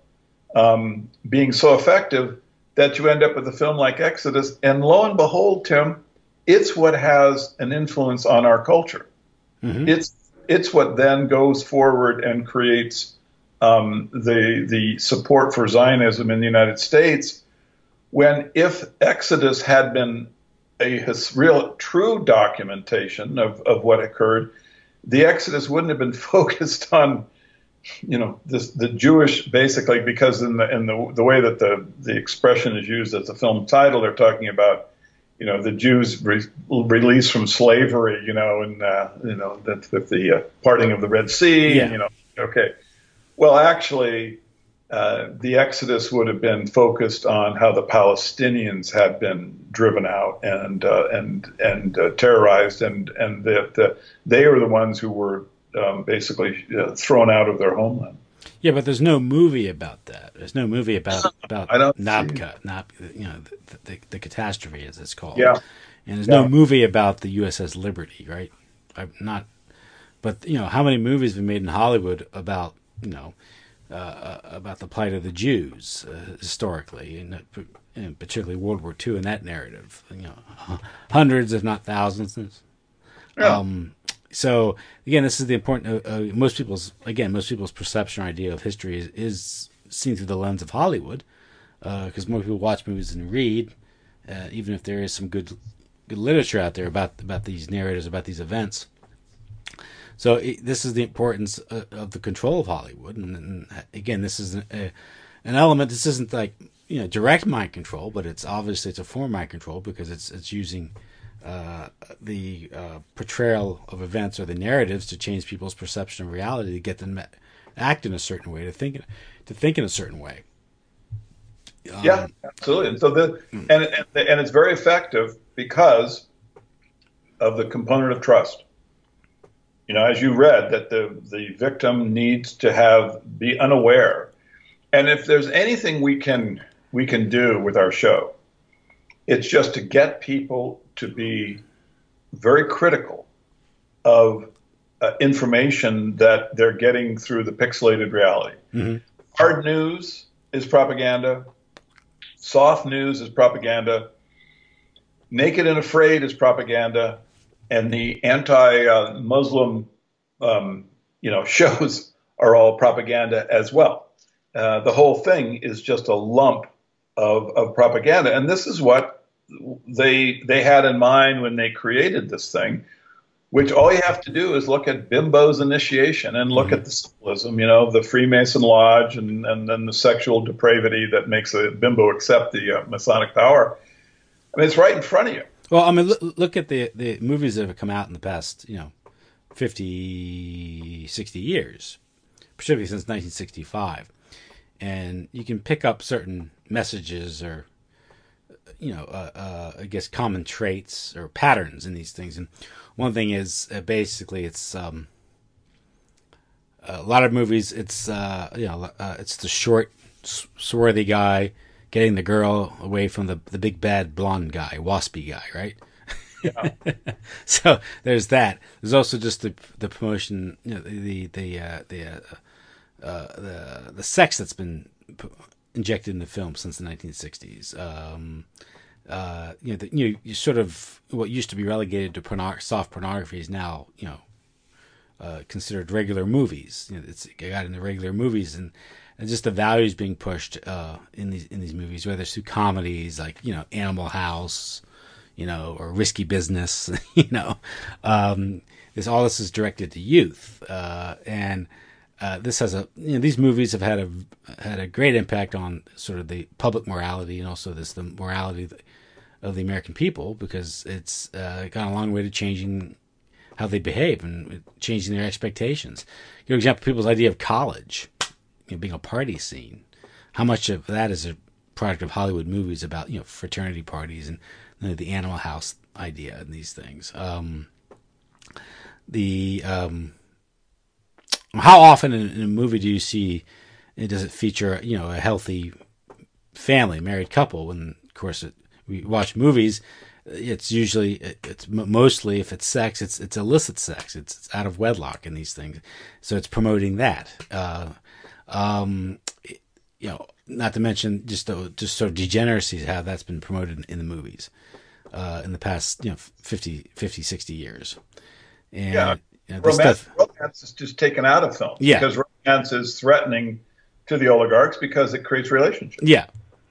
um, being so effective that you end up with a film like Exodus. And lo and behold, Tim, it's what has an influence on our culture. Mm-hmm. It's it's what then goes forward and creates um, the the support for Zionism in the United States. When if Exodus had been a his real true documentation of, of what occurred, the Exodus wouldn't have been focused on, you know, this, the Jewish, basically, because in the in the the way that the the expression is used as the film title, they're talking about, you know, the Jews re- released from slavery, you know, and uh, you know that with the uh, parting of the Red Sea, yeah. and, you know, okay, well, actually. Uh, the Exodus would have been focused on how the Palestinians had been driven out and uh, and and uh, terrorized, and and that the, they were the ones who were um, basically uh, thrown out of their homeland. Yeah, but there's no movie about that. There's no movie about about Nabka, Nab, you know, the, the, the catastrophe, as it's called. Yeah, and there's yeah. no movie about the U S S Liberty, right? I'm not, but you know, how many movies have been made in Hollywood about you know? Uh, about the plight of the Jews uh, historically, and, and particularly World War Two and that narrative. You know, hundreds, if not thousands. Yeah. Um, so again, this is the important. Uh, uh, most people's again, most people's perception or idea of history is, is seen through the lens of Hollywood, because uh, more people watch movies than read, uh, even if there is some good good literature out there about about these narratives, about these events. So it, this is the importance of, of the control of Hollywood, and, and again, this is an, a, an element. This isn't like you know direct mind control, but it's obviously it's a form of mind control because it's it's using uh, the uh, portrayal of events or the narratives to change people's perception of reality, to get them to act in a certain way, to think to think in a certain way. Um, yeah, absolutely. And so the and and, and it's very effective. because of the component of trust. You know, as you read, that the, the victim needs to have be unaware. And if there's anything we can we can do with our show, it's just to get people to be very critical of uh, information that they're getting through the pixelated reality. Mm-hmm. Hard news is propaganda. Soft news is propaganda. Naked and Afraid is propaganda. And the anti-Muslim, um, you know, shows are all propaganda as well. Uh, the whole thing is just a lump of, of propaganda. And this is what they they had in mind when they created this thing, which all you have to do is look at Bimbo's initiation and look mm-hmm. at the symbolism, you know, the Freemason Lodge and, and then the sexual depravity that makes a bimbo accept the uh, Masonic power. I mean, it's right in front of you. Well, I mean, look, look at the, the movies that have come out in the past, you know, fifty, sixty years, particularly since nineteen sixty-five. And you can pick up certain messages or, you know, uh, uh, I guess common traits or patterns in these things. And one thing is uh, basically it's um, a lot of movies. It's uh, you know, uh, it's the short, swarthy guy getting the girl away from the the big bad blonde guy, waspy guy, right? Yeah. So there's that. There's also just the the promotion, you know, the the uh, the uh, uh, the the sex that's been injected in the film since the nineteen sixties. Um, uh, you know, the, you know, you sort of what used to be relegated to porno- soft pornography is now, you know, uh, considered regular movies. You know, it's got into regular movies and. And just the values being pushed uh, in these in these movies, whether it's through comedies like, you know, Animal House, you know, or Risky Business, you know, um, this all this is directed to youth, uh, and uh, this has a you know these movies have had a had a great impact on sort of the public morality and also this the morality of the, of the American people, because it's uh, gone a long way to changing how they behave and changing their expectations. For example, people's idea of college. You know, being a party scene, how much of that is a product of Hollywood movies about, you know, fraternity parties and you know, the Animal House idea and these things. Um, the um, how often in, in a movie do you see does it feature, you know, a healthy family, married couple? When of course it, we watch movies, it's usually it's mostly if it's sex, it's it's illicit sex, it's, it's out of wedlock and these things. So it's promoting that. Uh, Um, you know, not to mention just the, just sort of degeneracy, how that's been promoted in the movies, uh, in the past, you know, fifty, fifty, sixty years. And, yeah. You know, romance, stuff, romance is just taken out of films yeah. because romance is threatening to the oligarchs because it creates relationships. Yeah.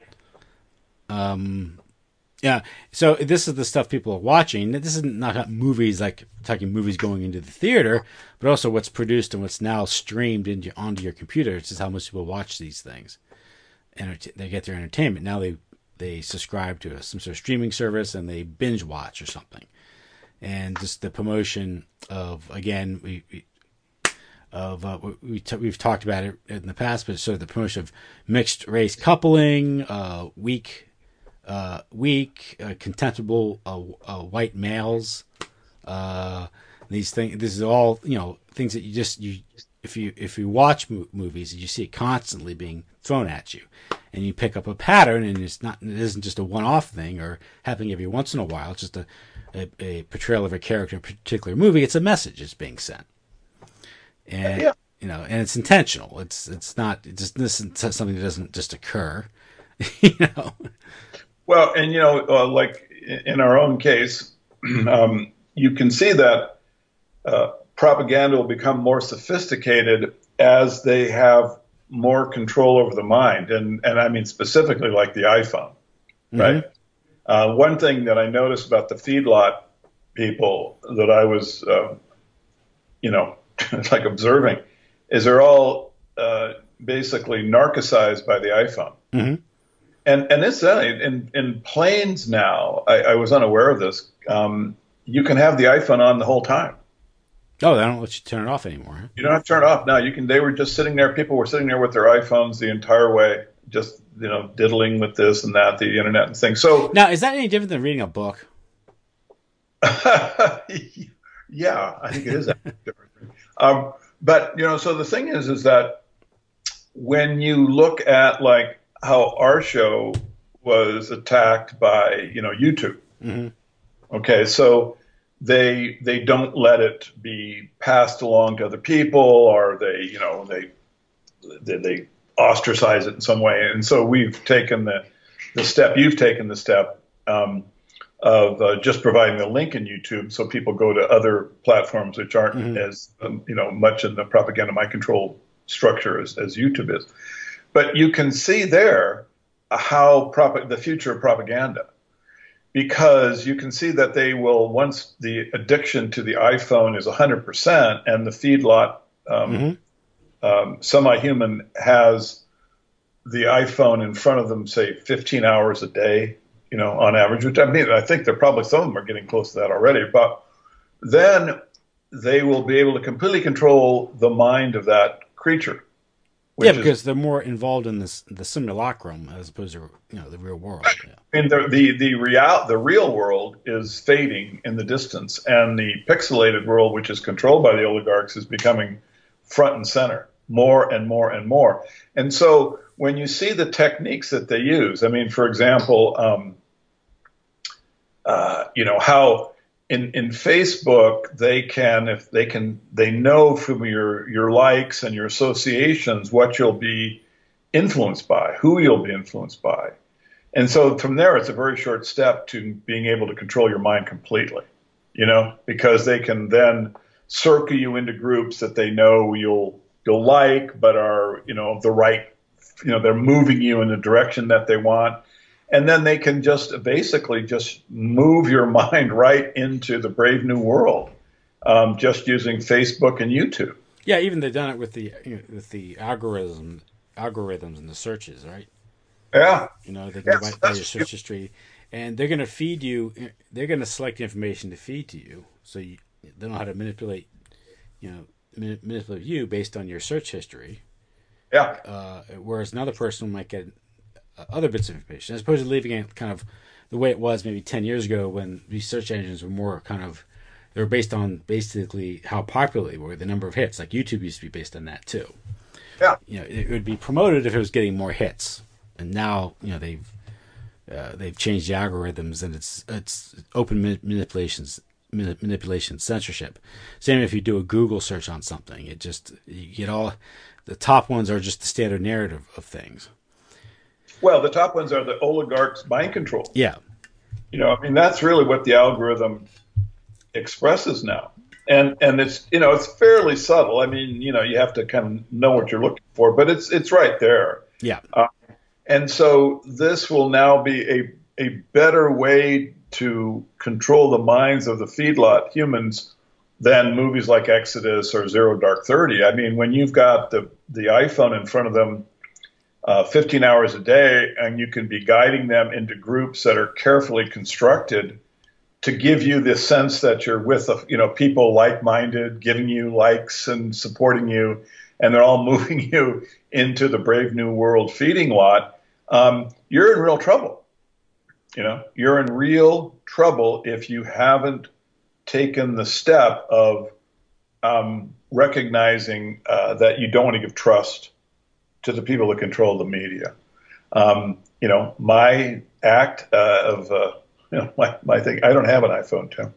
Um, yeah. So this is the stuff people are watching. This is not movies like talking movies going into the theater, but also what's produced and what's now streamed into onto your computer. It's just how much people watch these things, and they get their entertainment. Now they they subscribe to a, some sort of streaming service and they binge watch or something, and just the promotion of again we. we Of uh, we t- we've talked about it in the past, but sort of the promotion of mixed race coupling, uh, weak. Uh, weak, uh, contemptible uh, uh, white males. Uh, these things. This is all, you know, things that you just you if you if you watch mo- movies, you see it constantly being thrown at you, and you pick up a pattern, and it's not it isn't just a one-off thing or happening every once in a while. It's just a a, a portrayal of a character in a particular movie. It's a message that's being sent, and yeah. you know, and it's intentional. It's it's not it just this is something that doesn't just occur, you know. Well, and, you know, uh, like in our own case, um, you can see that uh, propaganda will become more sophisticated as they have more control over the mind. And, and I mean, specifically like the iPhone, mm-hmm. right? Uh, one thing that I noticed about the feedlot people that I was, uh, you know, like observing is they're all uh, basically narcissized by the iPhone. Mm-hmm. And and it's uh, in in planes now. I, I was unaware of this. Um, you can have the iPhone on the whole time. Oh, they don't let you turn it off anymore. Huh? You don't have to turn it off now. You can. They were just sitting there. People were sitting there with their iPhones the entire way, just you know, diddling with this and that, the internet and things. So now, is that any different than reading a book? Yeah, I think it is actually different. Um, but you know, so the thing is, is that when you look at like how our show was attacked by, you know, YouTube. Hmm. Okay, so they they don't let it be passed along to other people, or they, you know, they they, they ostracize it in some way. And so we've taken the the step. You've taken the step. Um, of uh, just providing the link in YouTube so people go to other platforms which aren't Hmm. as um, you know much in the propaganda mind control structure as, as YouTube is. But you can see there how prop- the future of propaganda, because you can see that they will, once the addiction to the iPhone is one hundred percent and the feedlot um, Hmm. um, semi-human has the iPhone in front of them, say fifteen hours a day, you know, on average, which I mean, I think they're probably, some of them are getting close to that already, but then they will be able to completely control the mind of that creature, Yeah, which is, because they're more involved in this the simulacrum as opposed to you know the real world. Yeah. I mean, the, the, the real, the real world is fading in the distance, and the pixelated world, which is controlled by the oligarchs, is becoming front and center more and more and more. And so when you see the techniques that they use, I mean, for example, um, uh, you know, how in, in Facebook they can, if they can, they know from your, your likes and your associations what you'll be influenced by, who you'll be influenced by. And so from there, it's a very short step to being able to control your mind completely, you know, because they can then circle you into groups that they know you'll you'll like, but are, you know, the right, you know, they're moving you in the direction that they want. And then they can just basically just move your mind right into the brave new world, um, just using Facebook and YouTube. Yeah, even they've done it with the you know, with the algorithm algorithms and the searches, right? Yeah. You know, they can go by, Yes, by your that's, search history, and they're going to feed you. They're going to select the information to feed to you, so you, they know how to manipulate. You know, manipulate you based on your search history. yeah. Uh, whereas another person might get uh, other bits of information, as opposed to leaving it kind of the way it was maybe ten years ago when these search engines were more kind of they were based on basically how popular they were, the number of hits. Like YouTube used to be based on that too. Yeah. You know, it would be promoted if it was getting more hits, and now you know they've uh, they've changed the algorithms and it's it's open manipulations manipulation censorship. Same if you do a Google search on something, it just you get all the top ones are just the standard narrative of things. Well, the top ones are the oligarchs' mind control. Yeah. You know, I mean, that's really what the algorithm expresses now. And and it's, you know, it's fairly subtle. I mean, you know, you have to kind of know what you're looking for, but it's it's right there. Yeah. Uh, and so this will now be a a better way to control the minds of the feedlot humans than movies like Exodus or Zero Dark Thirty. I mean, when you've got the the iPhone in front of them uh, fifteen hours a day, and you can be guiding them into groups that are carefully constructed to give you this sense that you're with, a, you know, people like-minded, giving you likes and supporting you, and they're all moving you into the brave new world feeding lot. Um, you're in real trouble. You know, you're in real trouble if you haven't taken the step of um, recognizing uh, that you don't want to give trust to the people that control the media. Um, you know, my act uh, of, uh, you know, my, my thing, I don't have an iPhone, Tim.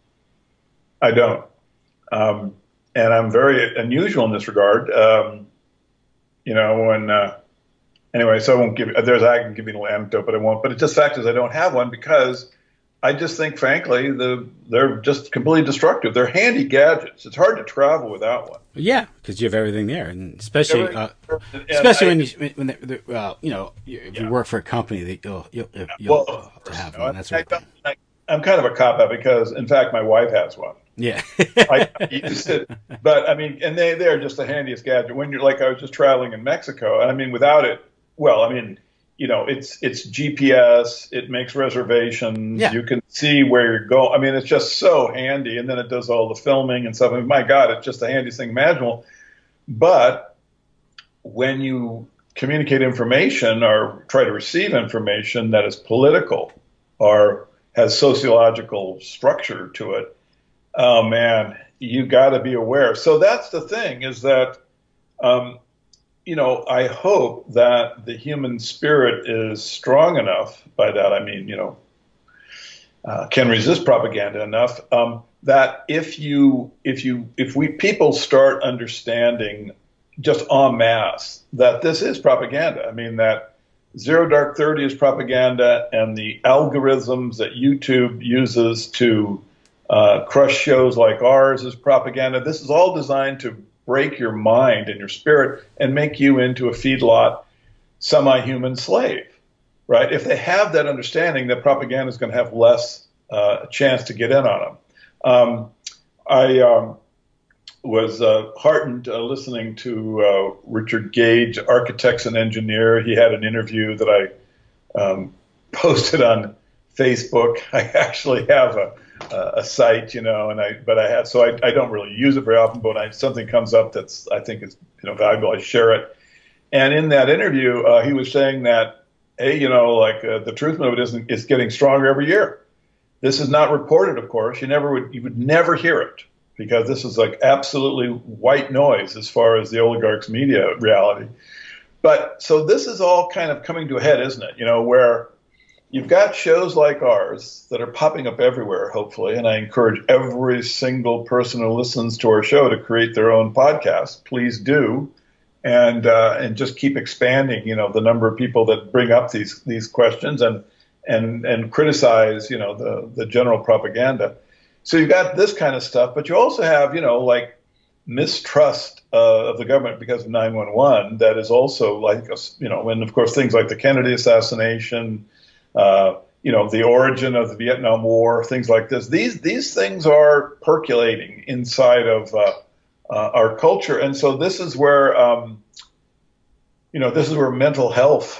I don't. Um, and I'm very unusual in this regard. Um, you know, when, uh, anyway, so I won't give, there's, I can give you a little anecdote, but I won't. But it's just fact is I don't have one because I just think, frankly, the they're just completely destructive. They're handy gadgets. It's hard to travel without one. Yeah, because you have everything there, and especially uh, And especially I, when you when they, they, well, you know, if you yeah. work for a company, they, you'll you'll, you'll Well, have to have you know, one. That sort I, of thing. I, I'm kind of a cop out because, in fact, my wife has one. Yeah. I used it, but I mean, and they they're just the handiest gadget. When you're like, I was just traveling in Mexico, and I mean, without it, well, I mean, you know, it's it's G P S, it makes reservations, Yeah. you can see where you're going. I mean, it's just so handy, and then it does all the filming and stuff. I mean, my God, it's just the handiest thing imaginable. But when you communicate information or try to receive information that is political or has sociological structure to it, oh man, you got to be aware. So that's the thing, is that, um, you know, I hope that the human spirit is strong enough. By that I mean, you know, uh, can resist propaganda enough, um, that if you, if you, if we people start understanding just en masse that this is propaganda. I mean, that Zero Dark Thirty is propaganda, and the algorithms that YouTube uses to uh, crush shows like ours is propaganda. This is all designed to break your mind and your spirit and make you into a feedlot, semi-human slave, right? If they have that understanding, that propaganda is going to have less uh, chance to get in on them. Um, I um, was uh, heartened uh, listening to uh, Richard Gage, architect and engineer. He had an interview that I um, posted on Facebook. I actually have a, a site, you know, and I, but I have, so I, I don't really use it very often, but when I, something comes up that's, I think is, you know, valuable, I share it. And in that interview, uh, he was saying that, hey, you know, like uh, the truth movement isn't, is getting stronger every year. This is not reported, of course. You never would, you would never hear it, because this is like absolutely white noise as far as the oligarchs' media reality. But so this is all kind of coming to a head, isn't it? You know, where you've got shows like ours that are popping up everywhere, hopefully, and I encourage every single person who listens to our show to create their own podcast. Please do, and uh, and just keep expanding, you know, the number of people that bring up these these questions and and and criticize, you know, the the general propaganda. So you've got this kind of stuff, but you also have, you know, like mistrust uh, of the government because of nine one one. That is also like, a, you know, and of course things like the Kennedy assassination. Uh, you know, the origin of the Vietnam War, things like this. These these things are percolating inside of uh, uh, our culture, and so this is where, um, you know, this is where mental health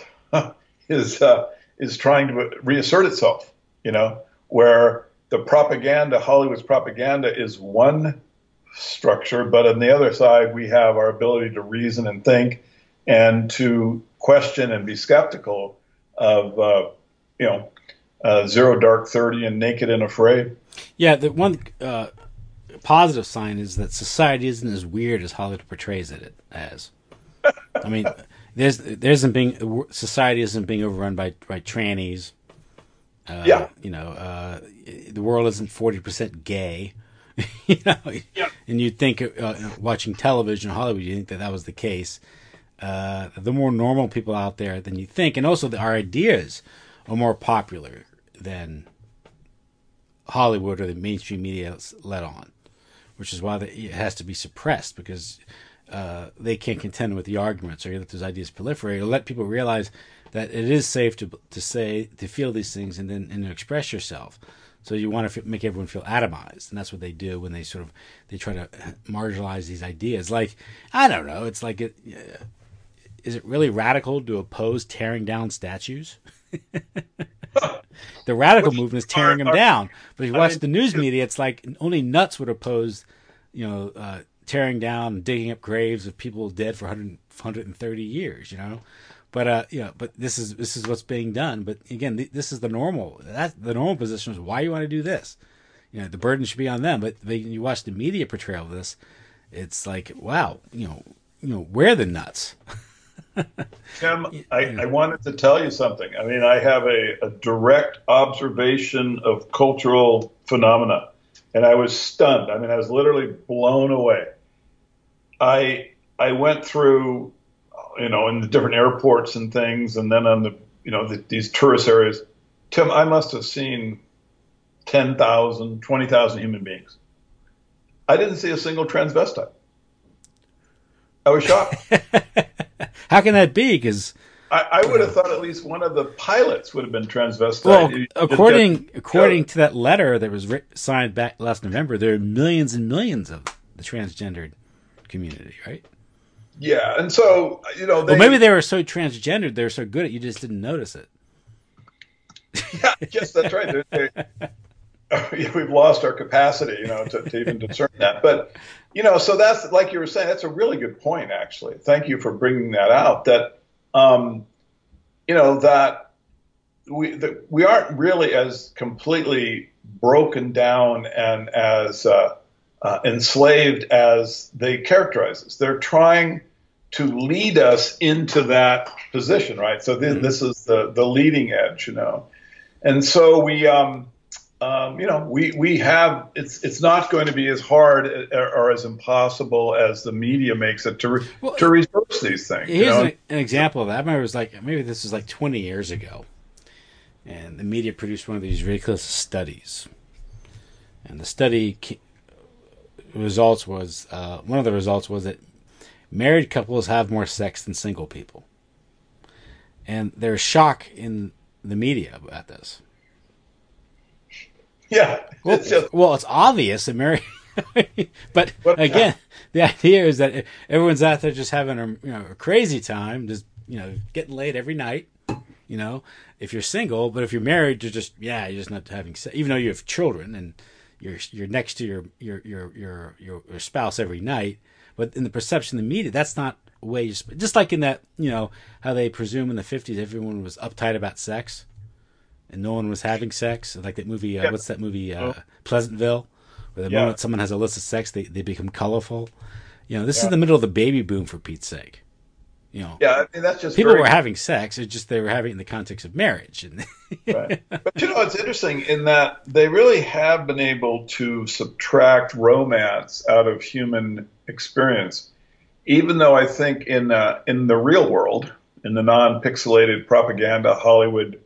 is uh, is trying to reassert itself. You know, where the propaganda, Hollywood's propaganda, is one structure, but on the other side, we have our ability to reason and think, and to question and be skeptical of. Uh, you know, uh, Zero Dark Thirty and Naked and Afraid. Yeah, the one uh, positive sign is that society isn't as weird as Hollywood portrays it as. I mean, there's there isn't being society isn't being overrun by by trannies. Uh, yeah, you know, uh, the world isn't forty percent gay. you know, yeah. And you'd think uh, watching television in Hollywood, you think that that was the case. Uh, the more normal people out there than you think, and also the, our ideas are more popular than Hollywood or the mainstream media let on, which is why the, it has to be suppressed, because uh, they can't contend with the arguments or let those ideas proliferate, or let people realize that it is safe to to say, to feel these things and then and to express yourself. So you want to f- make everyone feel atomized, and that's what they do when they sort of they try to marginalize these ideas. Like, I don't know, it's like, it, uh, is it really radical to oppose tearing down statues? The radical Which movement is tearing are, them are, down, but if you watch I mean, the news media, it's like only nuts would oppose, you know, uh, tearing down and digging up graves of people dead for one hundred, one hundred thirty years, you know. But uh, you know, but this is this is what's being done. But again, th- this is the normal. That the normal position is why you want to do this. You know, the burden should be on them. But when you watch the media portrayal of this, it's like, wow, you know, you know, we're the nuts. Tim, I, I wanted to tell you something. I mean, I have a, a direct observation of cultural phenomena, and I was stunned. I mean, I was literally blown away. I I went through, you know, in the different airports and things, and then on the, you know, the, these tourist areas. Tim, I must have seen ten thousand, twenty thousand human beings. I didn't see a single transvestite. I was shocked. How can that be? Because I, I would have thought at least one of the pilots would have been transvestite. Well, according according to that letter that was writ- signed back last November, there are millions and millions of the transgendered community, right? Yeah, and so, you know, they, well, maybe they were so transgendered, they were so good at you just didn't notice it. Yeah, yes, that's right. They're, they're, we've lost our capacity, you know, to, to even discern that. But, you know, so that's, like you were saying, that's a really good point, actually. Thank you for bringing that out. That, um, you know, that we the, we aren't really as completely broken down and as uh, uh, enslaved as they characterize us. They're trying to lead us into that position, right? So th- Mm-hmm. this is the the leading edge, you know. And so we, um, um, you know, we we have it's it's not going to be as hard or, or as impossible as the media makes it to re- Well, to reverse these things. You here's know? an, an example of that. I remember it was like maybe this was like twenty years ago, and the media produced one of these ridiculous studies, and the study results was uh, one of the results was that married couples have more sex than single people, and there's shock in the media about this. Yeah, Well, it's just well, it's obvious that married, but What- again, the idea is that everyone's out there just having a you know a crazy time, just you know getting laid every night. You know, if you're single, but if you're married, you're just yeah, you're just not having sex, even though you have children and you're you're next to your your your your your, your spouse every night. But in the perception of the media, that's not a way. You, just like in that, you know, how they presume in the fifties everyone was uptight about sex, and no one was having sex. Like that movie, uh, Yeah. what's that movie, uh, Pleasantville, where the Yeah. moment someone has illicit sex, they they become colorful. You know, this Yeah. is the middle of the baby boom for Pete's sake. You know, yeah, I mean that's just people very, were having sex. It's just they were having it in the context of marriage. And right. But you know, it's interesting in that they really have been able to subtract romance out of human experience, even though I think in uh, in the real world, in the non-pixelated propaganda Hollywood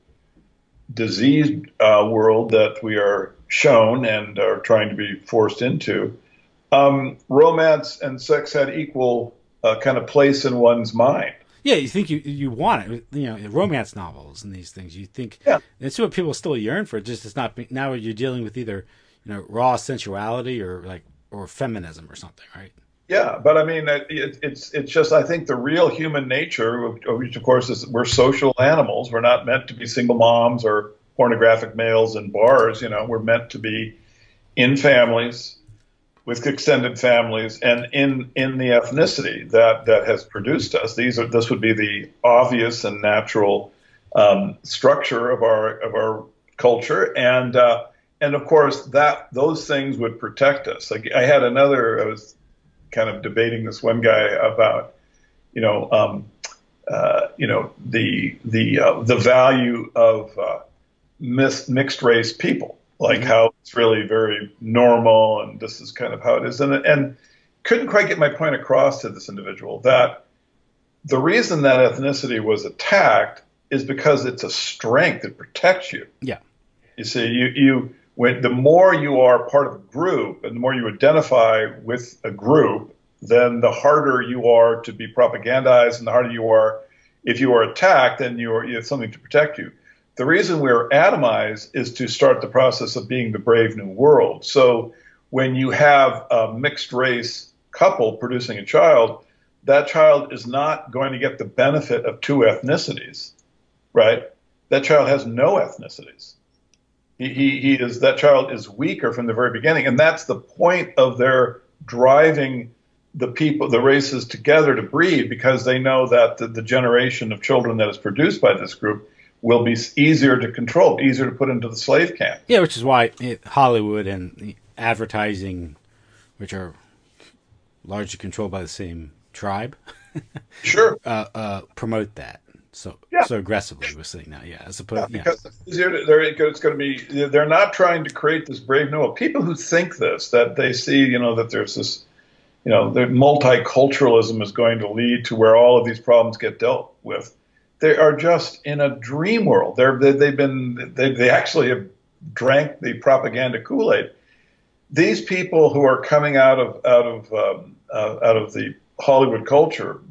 diseased uh, world that we are shown and are trying to be forced into, um, romance and sex had equal uh, kind of place in one's mind. yeah, you think you you want it. You know, romance novels and these things. You think Yeah. that's what people still yearn for. Just it's not now. You're dealing with either you know raw sensuality or like or feminism or something, right? Yeah, but I mean, it, it, it's it's just I think the real human nature, which of course is we're social animals. We're not meant to be single moms or pornographic males in bars. You know, we're meant to be in families with extended families and in in the ethnicity that that has produced us. These are this would be the obvious and natural um, structure of our of our culture, and uh, and of course that those things would protect us. Like I had another, I was kind of debating this one guy about, you know, um, uh, you know the the uh, the value of uh, mis- mixed race people. Like how it's really very normal, and this is kind of how it is, and and couldn't quite get my point across to this individual that the reason that ethnicity was attacked is because it's a strength; it protects you. Yeah. You see, you you when the more you are part of a group, and the more you identify with a group, then the harder you are to be propagandized, and the harder you are if you are attacked, then you are you have something to protect you. The reason we're atomized is to start the process of being the brave new world. So when you have a mixed race couple producing a child, that child is not going to get the benefit of two ethnicities, right? That child has no ethnicities. He, he, he is that child is weaker from the very beginning, and that's the point of their driving the people, the races together to breed, because they know that the, the generation of children that is produced by this group will be easier to control, easier to put into the slave camp. Yeah, which is why it, Hollywood and the advertising, which are largely controlled by the same tribe, Sure. uh, uh, promote that so Yeah. so aggressively. We're seeing now, yeah, as opposed, yeah, Because it's easier to, they're, it's going to be, they're not trying to create this brave new world. People who think this, that they see, you know, that there's this, you know, the multiculturalism is going to lead to where all of these problems get dealt with. They are just in a dream world. They're, they, they've been, they, they actually have drank the propaganda Kool-Aid. These people who are coming out of out of um, uh, out of the Hollywood culture,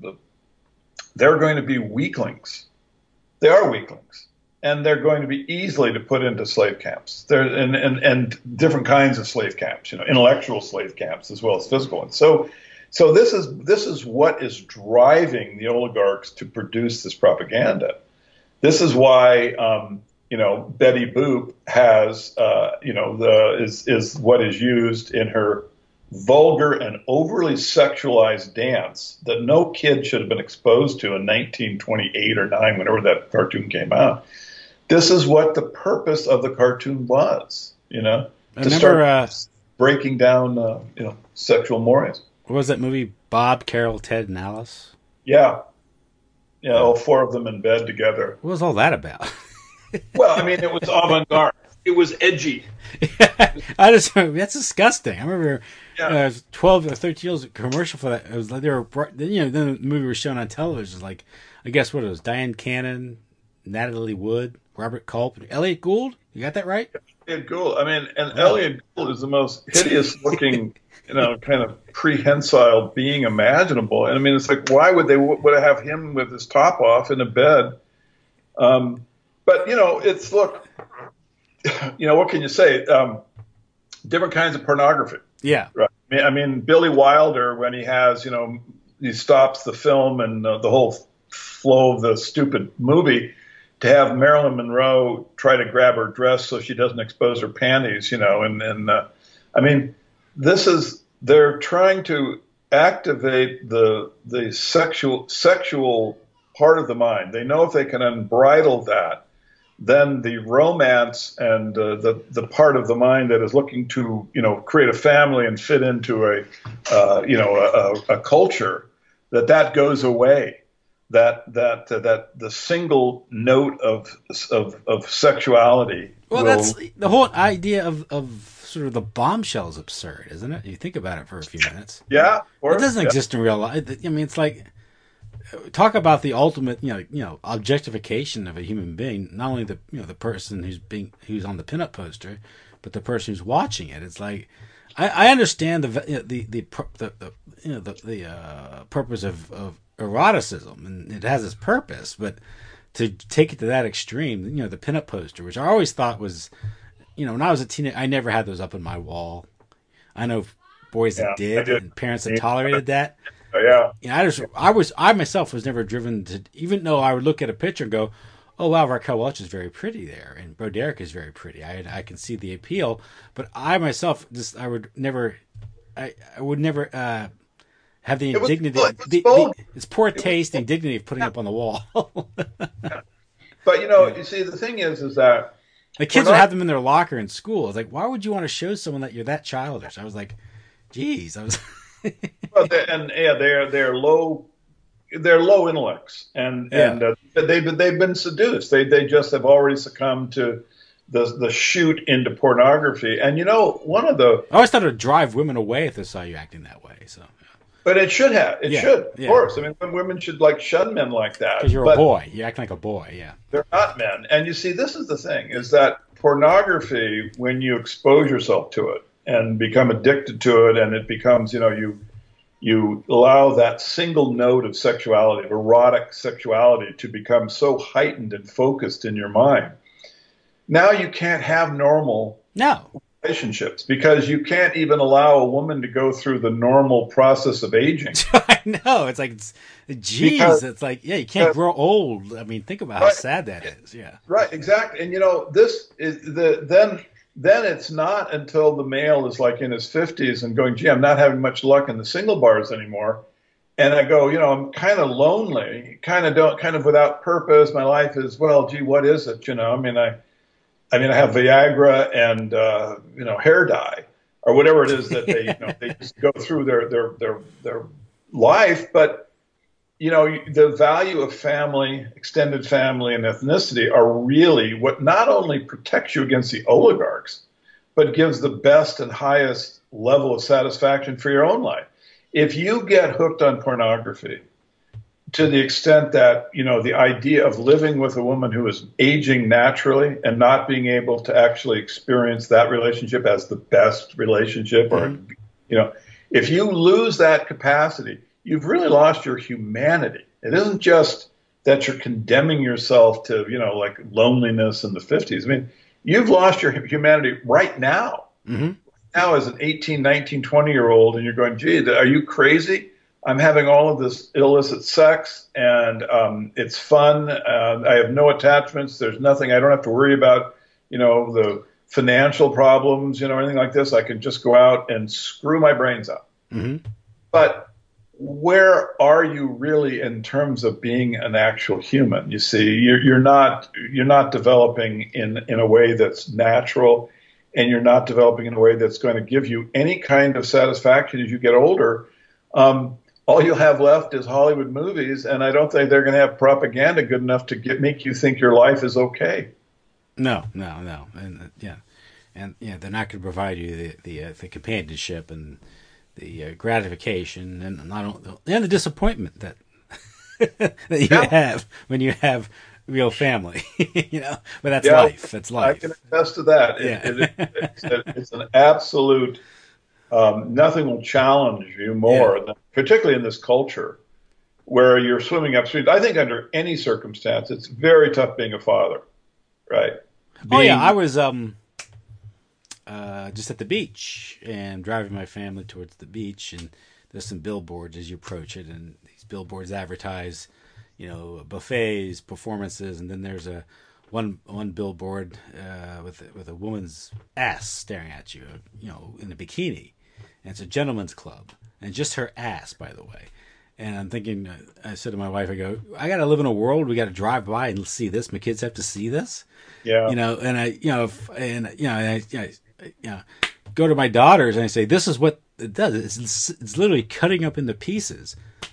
they're going to be weaklings. They are weaklings, and they're going to be easily to put into slave camps. There and, and and different kinds of slave camps, you know, intellectual slave camps as well as physical ones. So. So this is this is what is driving the oligarchs to produce this propaganda. This is why um, you know Betty Boop has uh, you know the is is what is used in her vulgar and overly sexualized dance that no kid should have been exposed to in nineteen twenty-eight or nine, whenever that cartoon came out. this is what the purpose of the cartoon was, you know, I to remember, start uh, breaking down, uh, you know, sexual mores. what was that movie? Bob, Carol, Ted, and Alice? Yeah. Yeah. All four of them in bed together. What was all that about? Well, I mean, it was avant-garde. It was edgy. I just that's disgusting. I remember Yeah. uh, twelve or thirteen years commercial for that. It was like they were, you know, then the movie was shown on television. Like, I guess what it was: Diane Cannon, Natalie Wood, Robert Culp, Elliot Gould. You got that right? Elliot Gould. I mean, and Wow. Elliot Gould is the most hideous-looking, you know, kind of prehensile being imaginable. And I mean, it's like, why would they would have him with his top off in a bed? Um, but you know, it's look, you know, what can you say? Um, different kinds of pornography. Yeah. Right. I mean, I mean, Billy Wilder, when he has, you know, he stops the film and uh, the whole flow of the stupid movie to have Marilyn Monroe try to grab her dress so she doesn't expose her panties, you know, and, and uh, I mean, this is, they're trying to activate the, the sexual, sexual part of the mind. They know if they can unbridle that, then the romance and uh, the the part of the mind that is looking to, you know, create a family and fit into a uh, you know a, a culture, that that goes away. That that uh, that the single note of of, of sexuality. Well, will, that's the whole idea of of sort of the bombshell is absurd, isn't it? You think about it for a few minutes. yeah. Or, It doesn't yeah. exist in real life. I mean, it's like, talk about the ultimate, you know, you know, objectification of a human being. Not only the, you know, the person who's being who's on the pinup poster, but the person who's watching it. It's like, I, I understand the you know, the, the the the you know the the uh, purpose of, of eroticism, and it has its purpose, but to take it to that extreme, you know, the pinup poster, which I always thought was, you know, when I was a teenager, I never had those up on my wall. I know boys Yeah, that I did, did. and parents that tolerated that. yeah. You know, I just, I was, I myself was never driven to, even though I would look at a picture and go, "Oh wow, Raquel Welch is very pretty there, and Broderick is very pretty." I, I can see the appeal, but I myself just, I would never, I, I would never uh, have the It was- indignity. it was the, vulgar. the, it's poor taste, the indignity of putting up on the wall. But you know, you see, the thing is, is that The kids We're would not- have them in their locker in school. I was like, why would you want to show someone that you're that childish? I was like, geez, I was. well, they, and yeah, they're they're low. They're low intellects, and Yeah. and uh, they've been they've been seduced. They they just have already succumbed to the the shoot into pornography. And you know, one of the I always thought it would drive women away if they saw you acting that way. So, but it should have it Yeah, should of yeah. course. I mean, women should like shun men like that because you're but a boy, you act like a boy. Yeah. they're not men. And you see, this is the thing: is that pornography, when you expose yourself to it and become addicted to it, and it becomes, you know, you. You allow that single note of sexuality, of erotic sexuality, to become so heightened and focused in your mind. Now you can't have normal No. relationships because you can't even allow a woman to go through the normal process of aging. I know. It's like, it's, geez, Because- it's like, yeah, you can't because- grow old. I mean, think about how Right. sad that is. Yeah. Right, exactly. And you know, this is the then then it's not until the male is like in his fifties and going, gee, I'm not having much luck in the single bars anymore. And I go, you know, I'm kind of lonely, kind of don't, kind of without purpose. My life is, well, gee, what is it? You know, I mean, I, I mean, I have Viagra and uh, you know, hair dye or whatever it is that they, you know, they just go through their their their their life, but. You know, the value of family, extended family, and ethnicity are really what not only protects you against the oligarchs, but gives the best and highest level of satisfaction for your own life. If you get hooked on pornography to the extent that, you know, the idea of living with a woman who is aging naturally and not being able to actually experience that relationship as the best relationship, or, Mhm. you know, if you lose that capacity, you've really lost your humanity. It isn't just that you're condemning yourself to, you know, like loneliness in the fifties. I mean, you've lost your humanity right now. Mm-hmm. Now as an eighteen, nineteen, twenty year old, and you're going, gee, are you crazy? I'm having all of this illicit sex and um, it's fun. Uh, I have no attachments. There's nothing. I don't have to worry about, you know, the financial problems, you know, anything like this. I can just go out and screw my brains out. Mm-hmm. But where are you really in terms of being an actual human? You see, you're, you're not you're not developing in in a way that's natural, and you're not developing in a way that's going to give you any kind of satisfaction as you get older. Um, all you'll have left is Hollywood movies, and I don't think they're going to have propaganda good enough to get make you think your life is okay. No, no, no, and uh, yeah, and yeah, they're not going to provide you the the, uh, the companionship and the uh, gratification and not and the disappointment that that you yeah. have when you have real family, you know. But that's yeah, life. That's life. I can attest to that. Yeah. It, it, it's, it's an absolute. Um, nothing will challenge you more, yeah. than, particularly in this culture where you're swimming upstream. I think under any circumstance, it's very tough being a father, right? Being, oh yeah, I was um. Uh, just at the beach and driving my family towards the beach, and there's some billboards as you approach it, and these billboards advertise, you know, buffets, performances, and then there's a one one billboard uh, with with a woman's ass staring at you, you know, in a bikini, and it's a gentleman's club, and just her ass, by the way. And I'm thinking, I said to my wife, I go, I got to live in a world we got to drive by and see this. My kids have to see this, yeah, you know, and I, you know, if, and you know, and I, you know. You know, go to my daughters and I say, this is what it does. It's, it's literally cutting up into pieces.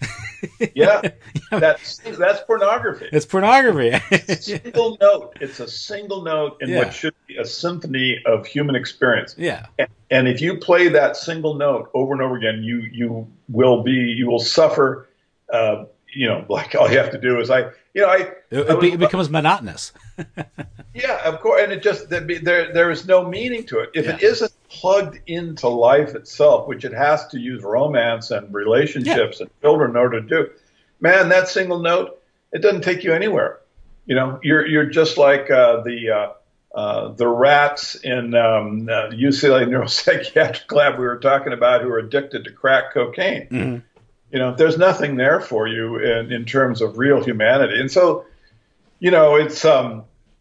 Yeah, you know, that's that's pornography. It's pornography. It's a single note. It's a single note in yeah. what should be a symphony of human experience. Yeah. And, and if you play that single note over and over again, you you will be you will suffer. Uh, you know, like all you have to do is I. You know, I it, I was, it becomes monotonous. Yeah, of course, and it just there there is no meaning to it if yeah. it isn't plugged into life itself, which it has to use romance and relationships yeah. and children in order to do. Man, that single note, it doesn't take you anywhere. You know, you're you're just like uh, the uh, uh, the rats in um, uh, U C L A neuropsychiatric lab we were talking about who are addicted to crack cocaine. Mm-hmm. You know, there's nothing there for you in, in terms of real humanity. And so, you know, it's um,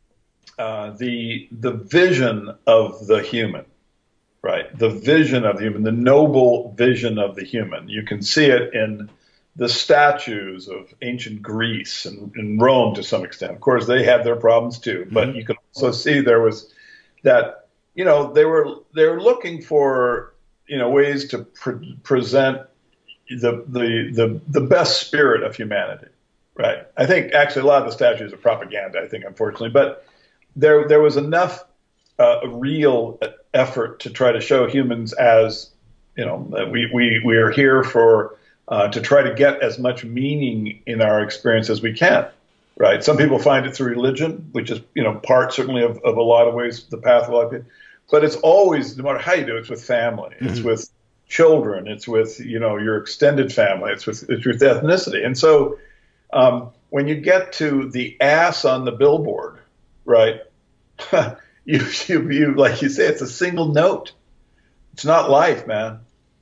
uh, the the vision of the human, right? The vision of the human, the noble vision of the human. You can see it in the statues of ancient Greece and, and Rome to some extent. Of course, they had their problems too, but mm-hmm. you can also see there was that, you know, they were they were looking for, you know, ways to pre- present the, the the the best spirit of humanity, right? I think actually a lot of the statues are propaganda, I think, unfortunately, but there there was enough uh, real effort to try to show humans as, you know, we we we are here for uh, to try to get as much meaning in our experience as we can, right? Some people find it through religion, which is, you know, part certainly of, of a lot of ways the path of a lot of people, but it's always, no matter how you do it, it's with family, mm-hmm. it's with children, it's with, you know, your extended family, it's with, it's with ethnicity. And so um, when you get to the ass on the billboard, right, you, you, you, like you say, it's a single note. It's not life, man.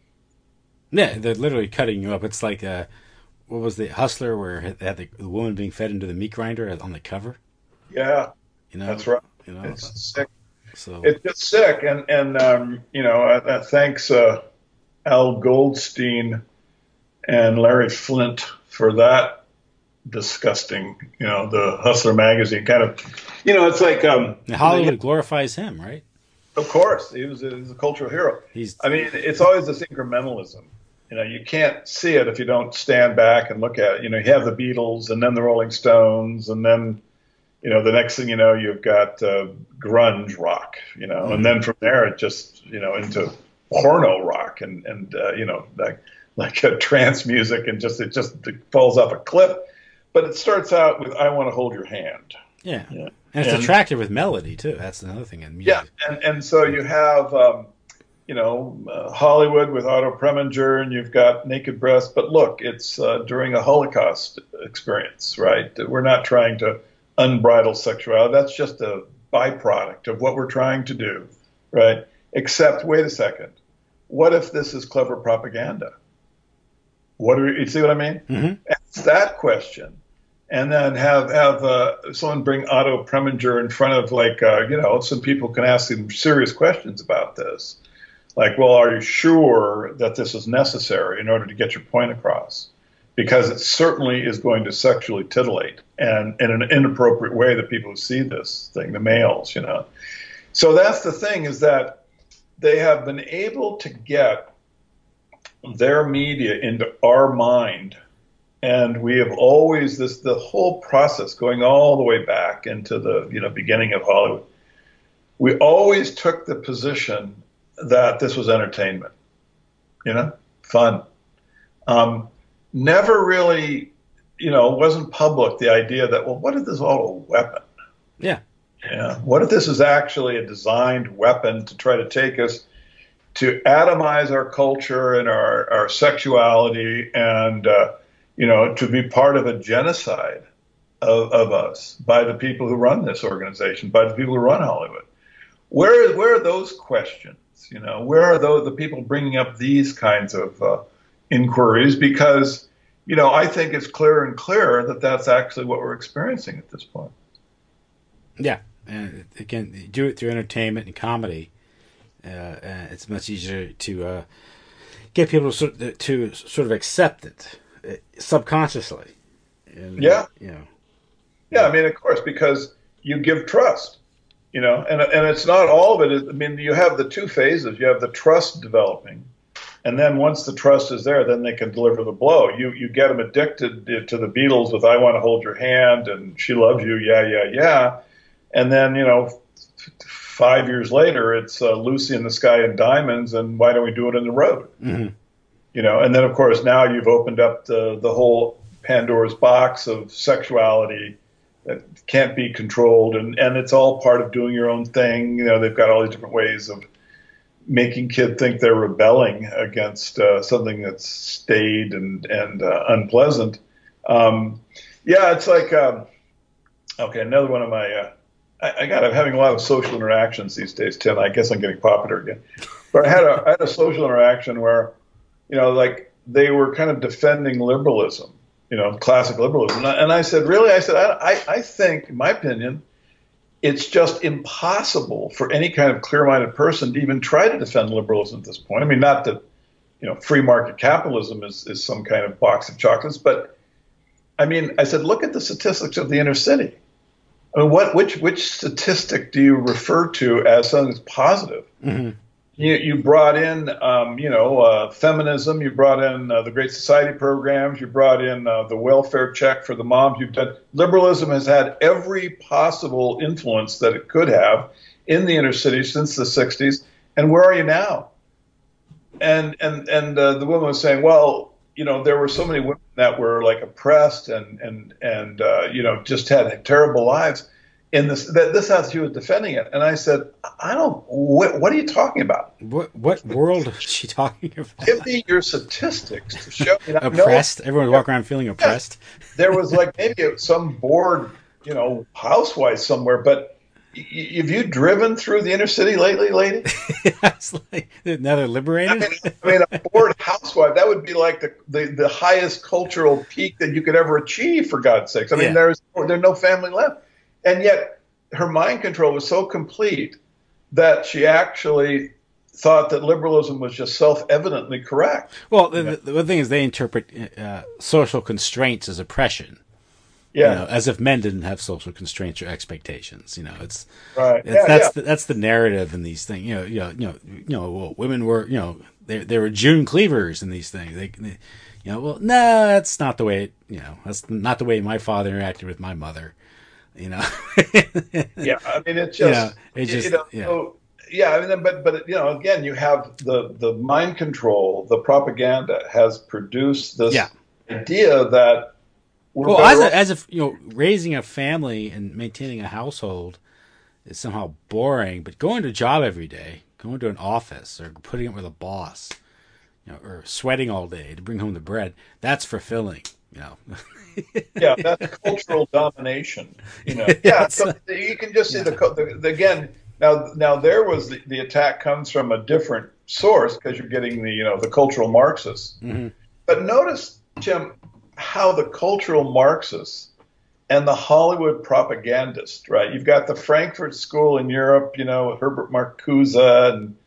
Yeah, they're literally cutting you up. It's like, uh, what was the Hustler where they had the, the woman being fed into the meat grinder on the cover? Yeah, you know, that's right. You know, it's sick. So it's just sick. And, and um, you know, uh, uh, thanks, uh, Al Goldstein and Larry Flint for that disgusting, you know, the Hustler magazine kind of, you know, it's like um, Hollywood you know, glorifies him, right? Of course, he was a, he was a cultural hero. He's, I mean, it's always this incrementalism. You know, you can't see it if you don't stand back and look at it. You know, you have the Beatles and then the Rolling Stones, and then, you know, the next thing you know, you've got uh, grunge rock. You know, mm-hmm. and then from there it just, you know, into porno rock and and uh, you know, like like a trance music, and just it just it falls off a cliff. But it starts out with "I Want to Hold Your Hand." Yeah, yeah. And it's and, attractive with melody too. That's another thing in music. Yeah, and and so you have um, you know uh, Hollywood with Otto Preminger, and you've got Naked Breasts. But look, it's uh, during a Holocaust experience, right? We're not trying to unbridle sexuality. That's just a byproduct of what we're trying to do, right? Except, wait a second, what if this is clever propaganda? What do you see what I mean? Mm-hmm. Ask that question. And then have have uh, someone bring Otto Preminger in front of, like, uh, you know, some people can ask him serious questions about this. Like, well, are you sure that this is necessary in order to get your point across? Because it certainly is going to sexually titillate, and in an inappropriate way, the people who see this thing, the males, you know. So that's the thing, is that they have been able to get their media into our mind. And we have always, this, the whole process going all the way back into the, you know, beginning of Hollywood, we always took the position that this was entertainment, you know, fun. Um, never really, you know, wasn't public the idea that, well, what if this is all a weapon? Yeah. Yeah. What if this is actually a designed weapon to try to take us to atomize our culture and our, our sexuality and, uh, you know, to be part of a genocide of, of us by the people who run this organization, by the people who run Hollywood? Where, where are those questions? You know, where are those, the people bringing up these kinds of uh, inquiries? Because, you know, I think it's clearer and clearer that that's actually what we're experiencing at this point. Yeah. And again, you do it through entertainment and comedy. Uh, uh, it's much easier to uh, get people to sort, of, to sort of accept it uh, subconsciously. And, yeah. You know. Yeah, I mean, of course, because you give trust. You know, and and it's not all of it. I mean, you have the two phases. You have the trust developing, and then once the trust is there, then they can deliver the blow. You you get them addicted to the Beatles with "I Want to Hold Your Hand" and "She Loves You," yeah, yeah, yeah, and then you know, five years later, it's uh, "Lucy in the Sky and Diamonds" and "Why Don't We Do It in the Road?" Mm-hmm. You know, and then of course now you've opened up the the whole Pandora's box of sexuality that can't be controlled, and, and it's all part of doing your own thing. You know, they've got all these different ways of making kids think they're rebelling against uh, something that's staid and and uh, unpleasant. Um, yeah, it's like um, okay, another one of my. Uh, I, I got. I'm having a lot of social interactions these days, Tim. I guess I'm getting popular again. But I had a I had a social interaction where, you know, like they were kind of defending liberalism. You know, classic liberalism. And I said, really? I said, I, I think, in my opinion, it's just impossible for any kind of clear-minded person to even try to defend liberalism at this point. I mean, not that, you know, free market capitalism is, is some kind of box of chocolates, but I mean, I said, look at the statistics of the inner city. I mean, what, which, which statistic do you refer to as something that's positive? Mm-hmm. You, you brought in, um, you know, uh, feminism. You brought in uh, the Great Society programs. You brought in uh, the welfare check for the moms. You've done liberalism has had every possible influence that it could have in the inner city since the sixties. And where are you now? And and and uh, the woman was saying, well, you know, there were so many women that were like oppressed and and and uh, you know, just had terrible lives. In this, that this house, she was defending it, and I said, "I don't. What, what are you talking about? What what world is she talking about? Give me your statistics to show." You know, oppressed. Everyone walk around feeling oppressed. Yeah, there was like maybe some bored, you know, housewife somewhere. But y- have you driven through the inner city lately, lady? It's like now they're liberated. I mean, I mean, a bored housewife, that would be like the, the, the highest cultural peak that you could ever achieve. For God's sakes, I mean, yeah. there's there's no family left. And yet her mind control was so complete that she actually thought that liberalism was just self-evidently correct. Well, the, the, the thing is they interpret uh, social constraints as oppression. Yeah. You know, as if men didn't have social constraints or expectations. You know, it's right. It's, yeah, that's yeah. The, that's the narrative in these things. You know, you know, you know, you know well, women were, you know, they they were June cleavers in these things. They, they you know, well, no, that's not the way. It, you know, that's not the way my father interacted with my mother. You know. yeah, I mean, it's just, you know, it just, you know, yeah. So, yeah, I mean, but but you know, again, you have the the mind control, the propaganda has produced this yeah. idea that we're well, as off- a, as if you know, raising a family and maintaining a household is somehow boring, but going to a job every day, going to an office, or putting up with a boss, you know, or sweating all day to bring home the bread, that's fulfilling. You know. yeah, that's cultural domination. You know, yeah. So you can just see yeah. the, the, the again. Now, now there was the, the attack comes from a different source because you're getting the you know the cultural Marxists. Mm-hmm. But notice, Jim, how the cultural Marxists and the Hollywood propagandist, right? You've got the Frankfurt School in Europe, you know, Herbert Marcuse and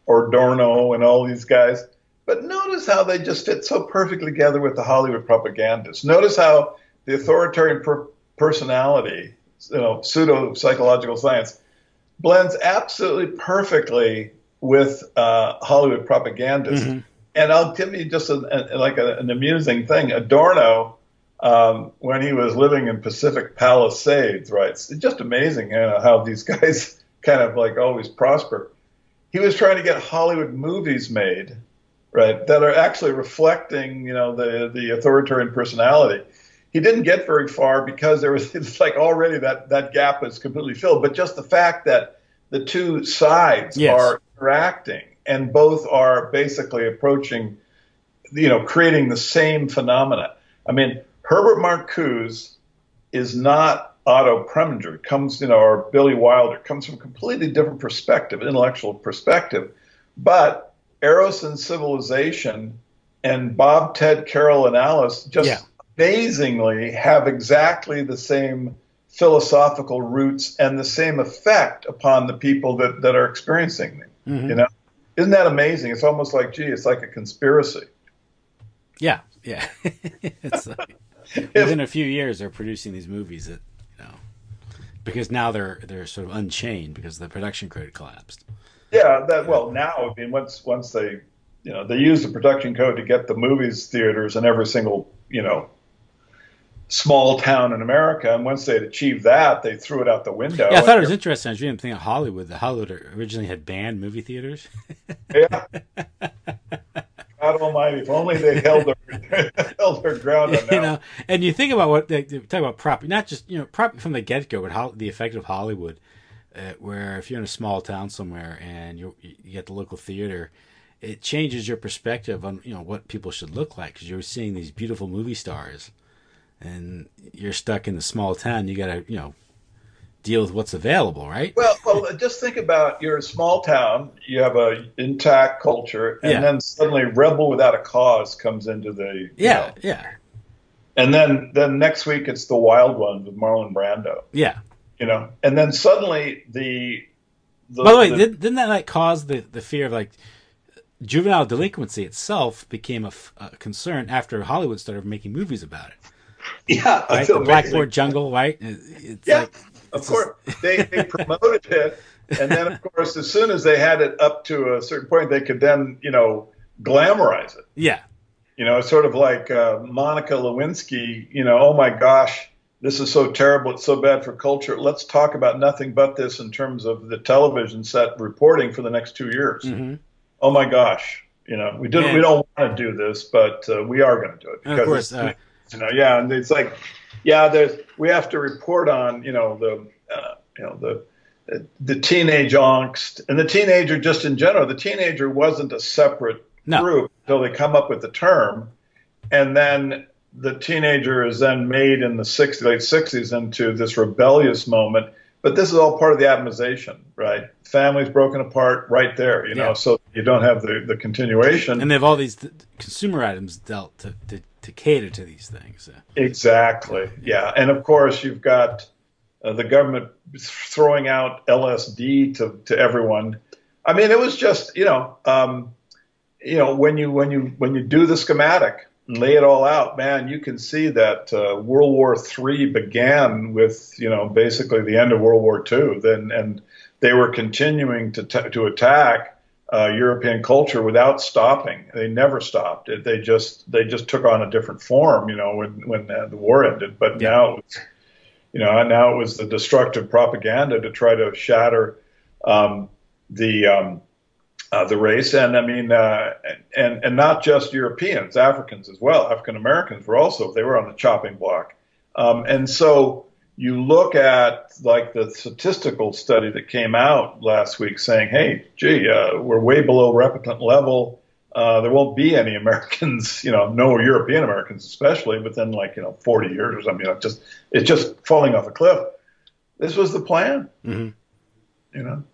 or Adorno and all these guys. But notice how they just fit so perfectly together with the Hollywood propagandists. Notice how the authoritarian per- personality, you know, pseudo-psychological science, blends absolutely perfectly with uh, Hollywood propagandists. Mm-hmm. And I'll give you just a, a, like a, an amusing thing. Adorno, um, when he was living in Pacific Palisades, right? It's just amazing, you know, how these guys kind of like always prosper. He was trying to get Hollywood movies made, right, that are actually reflecting, you know, the, the authoritarian personality. He didn't get very far because there was, it's like already that, that gap is completely filled. But just the fact that the two sides Yes. are interacting and both are basically approaching, you know, creating the same phenomena. I mean, Herbert Marcuse is not Otto Preminger, comes, you know, or Billy Wilder, comes from a completely different perspective, intellectual perspective. But Eros and Civilization and Bob, Ted, Carol, and Alice just Yeah. amazingly have exactly the same philosophical roots and the same effect upon the people that, that are experiencing them. Mm-hmm. You know, isn't that amazing? It's almost like, gee, it's like a conspiracy. Yeah, yeah. It's like, within a few years, they're producing these movies that, you know, because now they're they're sort of unchained because the production code collapsed. Yeah, that well now I mean once once they you know they use the production code to get the movies theaters in every single you know small town in America, and once they'd achieved that, they threw it out the window. Yeah, I thought it was interesting. I was reading a thing of Hollywood. The Hollywood originally had banned movie theaters. Yeah. God Almighty! If only they held their held their ground on that. You know, and you think about what they, they talk about prop, not just you know prop from the get go, but how the effect of Hollywood, uh, where if you're in a small town somewhere and you you get the local theater, it changes your perspective on you know what people should look like because you're seeing these beautiful movie stars, and you're stuck in the small town. You got to you know deal with what's available, right? Well, well, just think about you're a small town, you have a intact culture, and Yeah. then suddenly Rebel Without a Cause comes into the you Yeah, know, yeah, and then then next week it's The Wild One with Marlon Brando, yeah. you know, and then suddenly the, the By the way, the, didn't, didn't that like cause the, the fear of like juvenile delinquency itself became a, f- a concern after Hollywood started making movies about it? yeah, Right, the Blackboard Jungle, right? It's yeah, like, of it's course they, they promoted it, and then of course as soon as they had it up to a certain point, they could then you know glamorize it. yeah, You know, it's sort of like uh, Monica Lewinsky, you know, oh my gosh, this is so terrible. It's so bad for culture. Let's talk about nothing but this in terms of the television set reporting for the next two years. mm-hmm. Oh my gosh, you know, we didn't, And- we don't want to do this, but uh, we are going to do it and of course, it's, uh, you know, yeah, and it's like, yeah, there's we have to report on, you know, the, uh, you know, the. The teenage angst and the teenager, just in general, the teenager wasn't a separate No. group until they come up with the term, and then the teenager is then made in the sixties, late sixties into this rebellious moment. But this is all part of the atomization, right? Families broken apart right there, you know, Yeah. so you don't have the, the continuation. and they have all these th- consumer items dealt to, to, to cater to these things. Uh, Exactly, yeah. And of course, you've got uh, the government throwing out L S D to, to everyone. I mean, it was just, you know, um, you know, when you when you when you do the schematic and lay it all out, man, you can see that uh, World War Three began with, you know, basically the end of World War Two. Then and they were continuing to t- to attack uh, European culture without stopping. They never stopped. It, they just they just took on a different form, you know, when when uh, the war ended. But Yeah. now it was, you know, now it was the destructive propaganda to try to shatter um, the um, uh, the race, and I mean, uh, and and not just Europeans, Africans as well. African Americans were also they were on the chopping block, um, and so you look at like the statistical study that came out last week saying, hey, gee, uh, we're way below replitant level. Uh, there won't be any Americans, you know, no European Americans especially within like, you know, forty years or something. You know, just it's just falling off a cliff. This was the plan, mm-hmm. you know.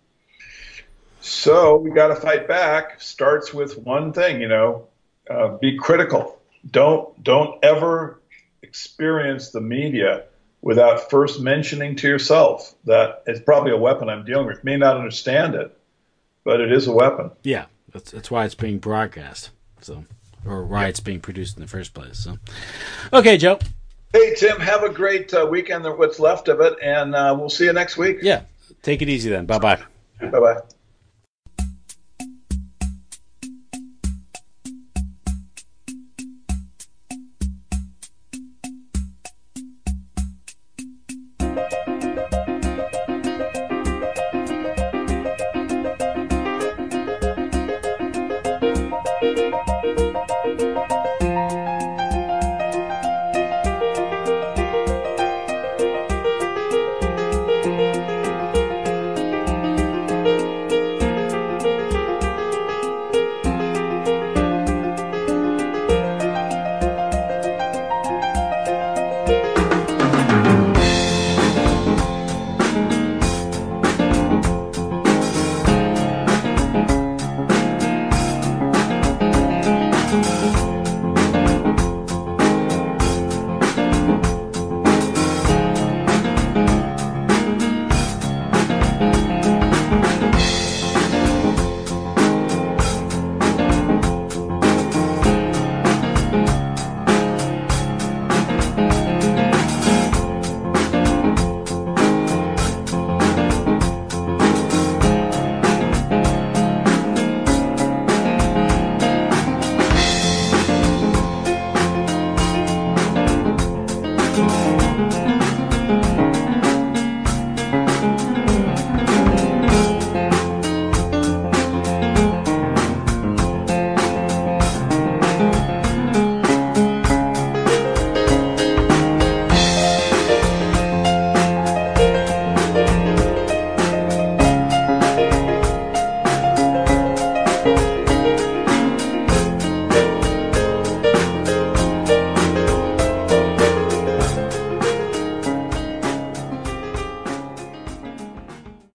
So we got to fight back. Starts with one thing, you know, uh, be critical. Don't don't ever experience the media without first mentioning to yourself that it's probably a weapon I'm dealing with. May not understand it, but it is a weapon. Yeah, that's that's why it's being broadcast. So, or why it's being produced in the first place. So, okay, Joe. Hey, Tim, have a great uh, weekend, what's left of it, and uh, we'll see you next week. Yeah, take it easy then. Bye-bye. Bye-bye.